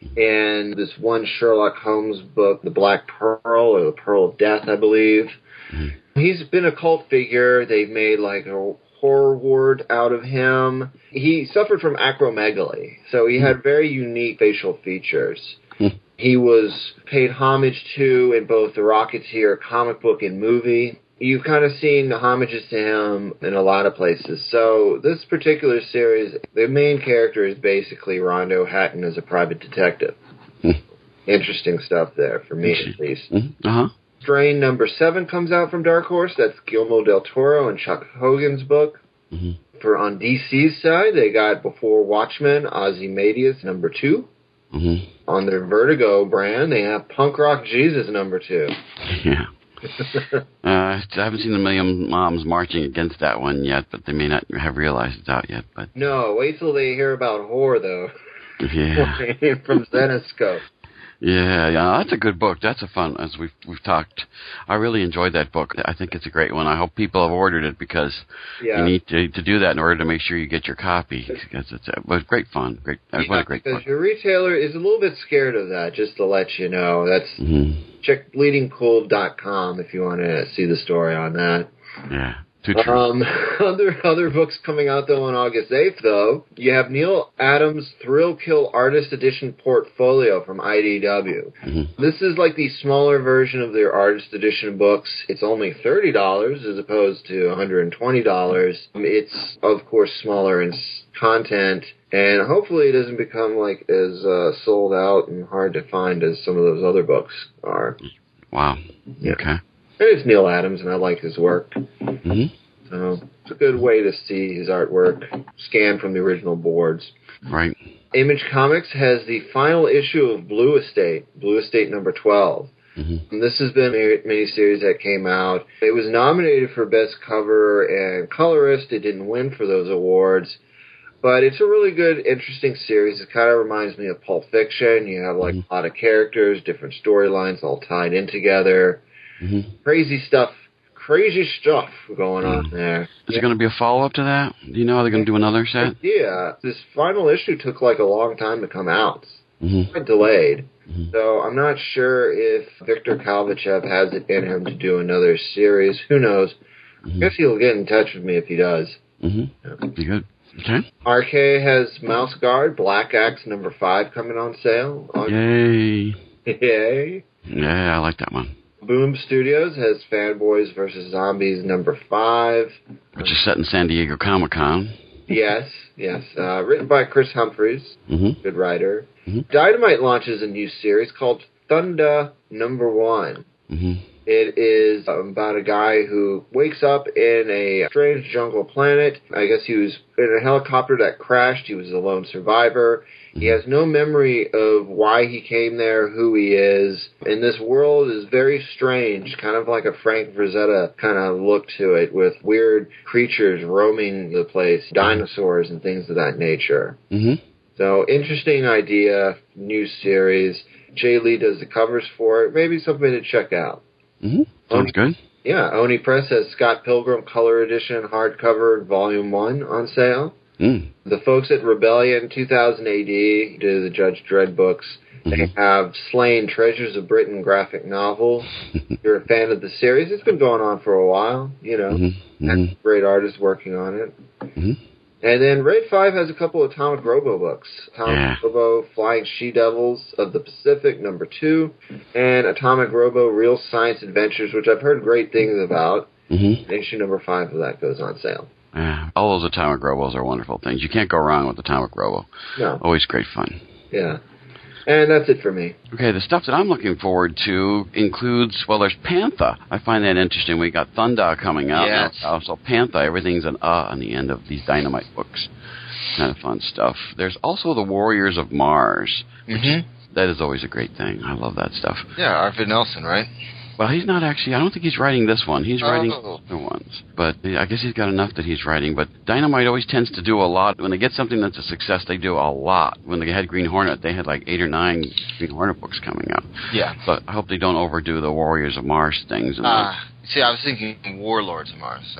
and this one Sherlock Holmes book, The Black Pearl, or The Pearl of Death, I believe. Mm-hmm. He's been a cult figure. They've made like a horror ward out of him. He suffered from acromegaly, so he had very unique facial features. Mm-hmm. He was paid homage to in both the Rocketeer comic book and movie. You've kind of seen the homages to him in a lot of places. So this particular series, the main character is basically Rondo Hatton as a private detective. Mm. Interesting stuff there, for me at least. Mm-hmm. Uh-huh. Strain number seven comes out from Dark Horse. That's Guillermo del Toro and Chuck Hogan's book. Mm-hmm. For on D C's side, they got Before Watchmen, Ozymandias number two. Mm-hmm. On their Vertigo brand, they have Punk Rock Jesus number two. Yeah. uh, I haven't seen the Million Moms marching against that one yet, but they may not have realized it's out yet. But no, wait till they hear about Whore, though. Yeah. From Zenescope. Yeah, yeah, that's a good book. That's a fun, as we've we've talked. I really enjoyed that book. I think it's a great one. I hope people have ordered it because yeah. you need to, to do that in order to make sure you get your copy. Because it's a, it was great fun. Great, yeah, what a great because book. Your retailer is a little bit scared of that. Just to let you know, that's mm-hmm. check bleeding cool dot com if you want to see the story on that. Yeah. Too true. Um, other other books coming out, though, on August eighth, though. You have Neil Adams' Thrill Kill Artist Edition Portfolio from I D W. Mm-hmm. This is like the smaller version of their Artist Edition books. It's only thirty dollars as opposed to one hundred twenty dollars. It's, of course, smaller in content, and hopefully it doesn't become like as uh, sold out and hard to find as some of those other books are. Wow. Yeah. Okay. It's Neil Adams, and I like his work. Mm-hmm. So it's a good way to see his artwork scanned from the original boards. Right. Image Comics has the final issue of Blue Estate, Blue Estate number twelve. Mm-hmm. And this has been a miniseries that came out. It was nominated for Best Cover and Colorist. It didn't win for those awards. But it's a really good, interesting series. It kind of reminds me of Pulp Fiction. You have like mm-hmm. a lot of characters, different storylines all tied in together. Mm-hmm. Crazy stuff, crazy stuff going on there. Is yeah. there going to be a follow-up to that? Do you know are they going to do another set? Yeah, this final issue took like a long time to come out. Mm-hmm. Quite delayed. Mm-hmm. So I'm not sure if Victor Kalvachev has it in him to do another series. Who knows? Mm-hmm. I guess he'll get in touch with me if he does. Mm-hmm. Yeah. Be good. Okay. R K has Mouse Guard, Black Axe number five coming on sale. Yay. Yay. Yeah, I like that one. Boom Studios has Fanboys versus Zombies number five. Which is set in San Diego Comic-Con. Yes, yes. Uh, written by Chris Humphries, mm-hmm. good writer. Mm-hmm. Dynamite launches a new series called Thunder number one. Mm-hmm. It is about a guy who wakes up in a strange jungle planet. I guess he was in a helicopter that crashed. He was a lone survivor. He has no memory of why he came there, who he is. And this world is very strange, kind of like a Frank Frazetta kind of look to it, with weird creatures roaming the place, dinosaurs and things of that nature. Mm-hmm. So, interesting idea, new series. Jay Lee does the covers for it. Maybe something to check out. Mm-hmm. Sounds good. Yeah, Oni Press has Scott Pilgrim Color Edition hardcover Volume one on sale. Mm. The folks at Rebellion two thousand A D do the Judge Dredd books. They mm-hmm. have Slain Treasures of Britain graphic novel. If you're a fan of the series, it's been going on for a while, you know. Mm-hmm. And great artists working on it. Mm-hmm. And then Red five has a couple of Atomic Robo books. Atomic yeah. Robo Flying She-Devils of the Pacific, number two. And Atomic Robo Real Science Adventures, which I've heard great things about. Mm-hmm. Issue number five of that goes on sale. Yeah. All those Atomic Robos are wonderful things. You can't go wrong with Atomic Robo. No. Always great fun. Yeah. And that's it for me. Okay, the stuff that I'm looking forward to includes, well, there's Panther. I find that interesting. We got Thunder coming out. Yes. Now, so Panther, everything's an uh on the end of these Dynamite books. Kind of fun stuff. There's also the Warriors of Mars. Mm-hmm. That is always a great thing. I love that stuff. Yeah, Arvid Nelson, right? Well, he's not actually, I don't think he's writing this one. He's oh. writing other ones. But I guess he's got enough that he's writing. But Dynamite always tends to do a lot. When they get something that's a success, they do a lot. When they had Green Hornet, they had like eight or nine Green Hornet books coming out. Yeah. But I hope they don't overdo the Warriors of Mars things. Ah, uh, see, I was thinking Warlords of Mars. That.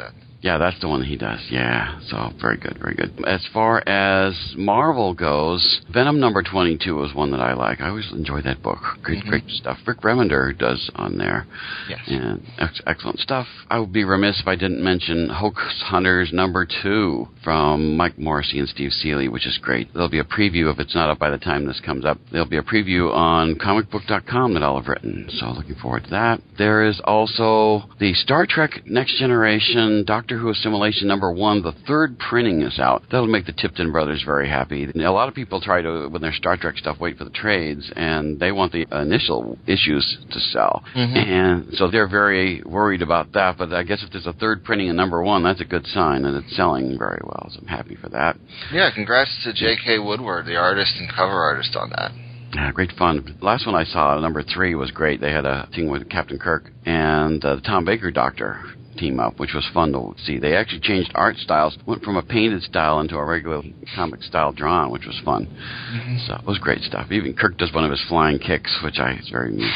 Yeah, that's the one he does. Yeah, so very good, very good. As far as Marvel goes, Venom number twenty-two is one that I like. I always enjoy that book. Great, mm-hmm. great stuff. Rick Remender does on there. Yes. And ex- excellent stuff. I would be remiss if I didn't mention Hoax Hunters number two from Mike Morrissey and Steve Seeley, which is great. There'll be a preview, if it's not up by the time this comes up, there'll be a preview on comic book dot com that I'll have written. So looking forward to that. There is also the Star Trek Next Generation Doctor Who Assimilation number one. The third printing is out. That'll make the Tipton brothers very happy. A lot of people try to, when their Star Trek stuff, wait for the trades, and they want the initial issues to sell. Mm-hmm. And so they're very worried about that, but I guess if there's a third printing in number one, that's a good sign, and it's selling very well, so I'm happy for that. Yeah, congrats to J K. Woodward, the artist and cover artist on that. Yeah, great fun. Last one I saw, number three, was great. They had a thing with Captain Kirk and uh, the Tom Baker Doctor team up, which was fun to see. They actually changed art styles, went from a painted style into a regular comic style drawn, which was fun. Mm-hmm. So it was great stuff. Even Kirk does one of his flying kicks, which I is very neat.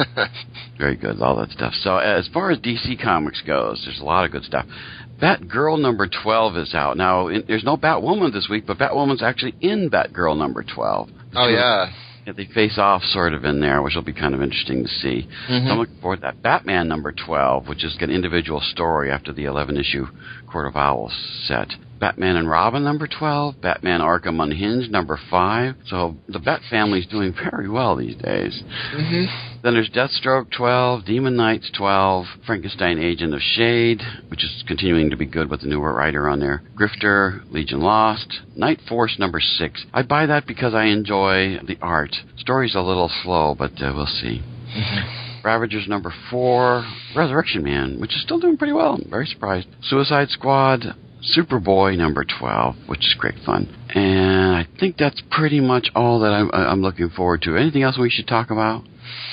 Very good, all that stuff. So as far as D C Comics goes, there's a lot of good stuff. Batgirl number twelve is out. Now, in, there's no Batwoman this week, but Batwoman's actually in Batgirl number twelve. Oh, yeah. Yeah, they face off sort of in there, which will be kind of interesting to see. Mm-hmm. So I'm looking forward to that. Batman number twelve, which is an individual story after the eleven-issue Court of Owls set. Batman and Robin number twelve. Batman Arkham Unhinged number five. So the Bat family's doing very well these days. Mm-hmm. Then there's Deathstroke twelve, Demon Knights twelve, Frankenstein Agent of Shade, which is continuing to be good with the newer writer on there, Grifter, Legion Lost, Night Force number six. I buy that because I enjoy the art. Story's a little slow, but uh, we'll see. Mm-hmm. Ravagers number four, Resurrection Man, which is still doing pretty well. I'm very surprised. Suicide Squad, Superboy number twelve, which is great fun. And I think that's pretty much all that I'm, I'm looking forward to. Anything else we should talk about?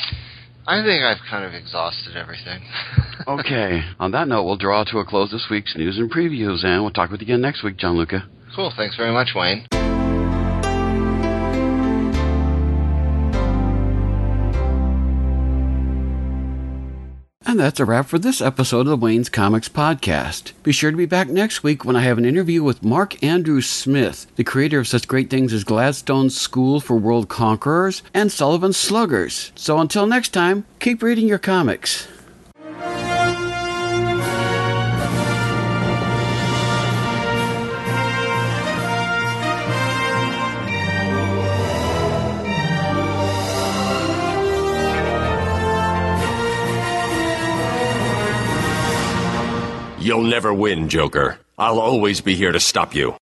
I think I've kind of exhausted everything. Okay. On that note, we'll draw to a close this week's news and previews, and we'll talk with you again next week, John Luca. Cool. Thanks very much, Wayne. And that's a wrap for this episode of the Wayne's Comics Podcast. Be sure to be back next week when I have an interview with Mark Andrew Smith, the creator of such great things as Gladstone's School for World Conquerors and Sullivan's Sluggers. So until next time, keep reading your comics. You'll never win, Joker. I'll always be here to stop you.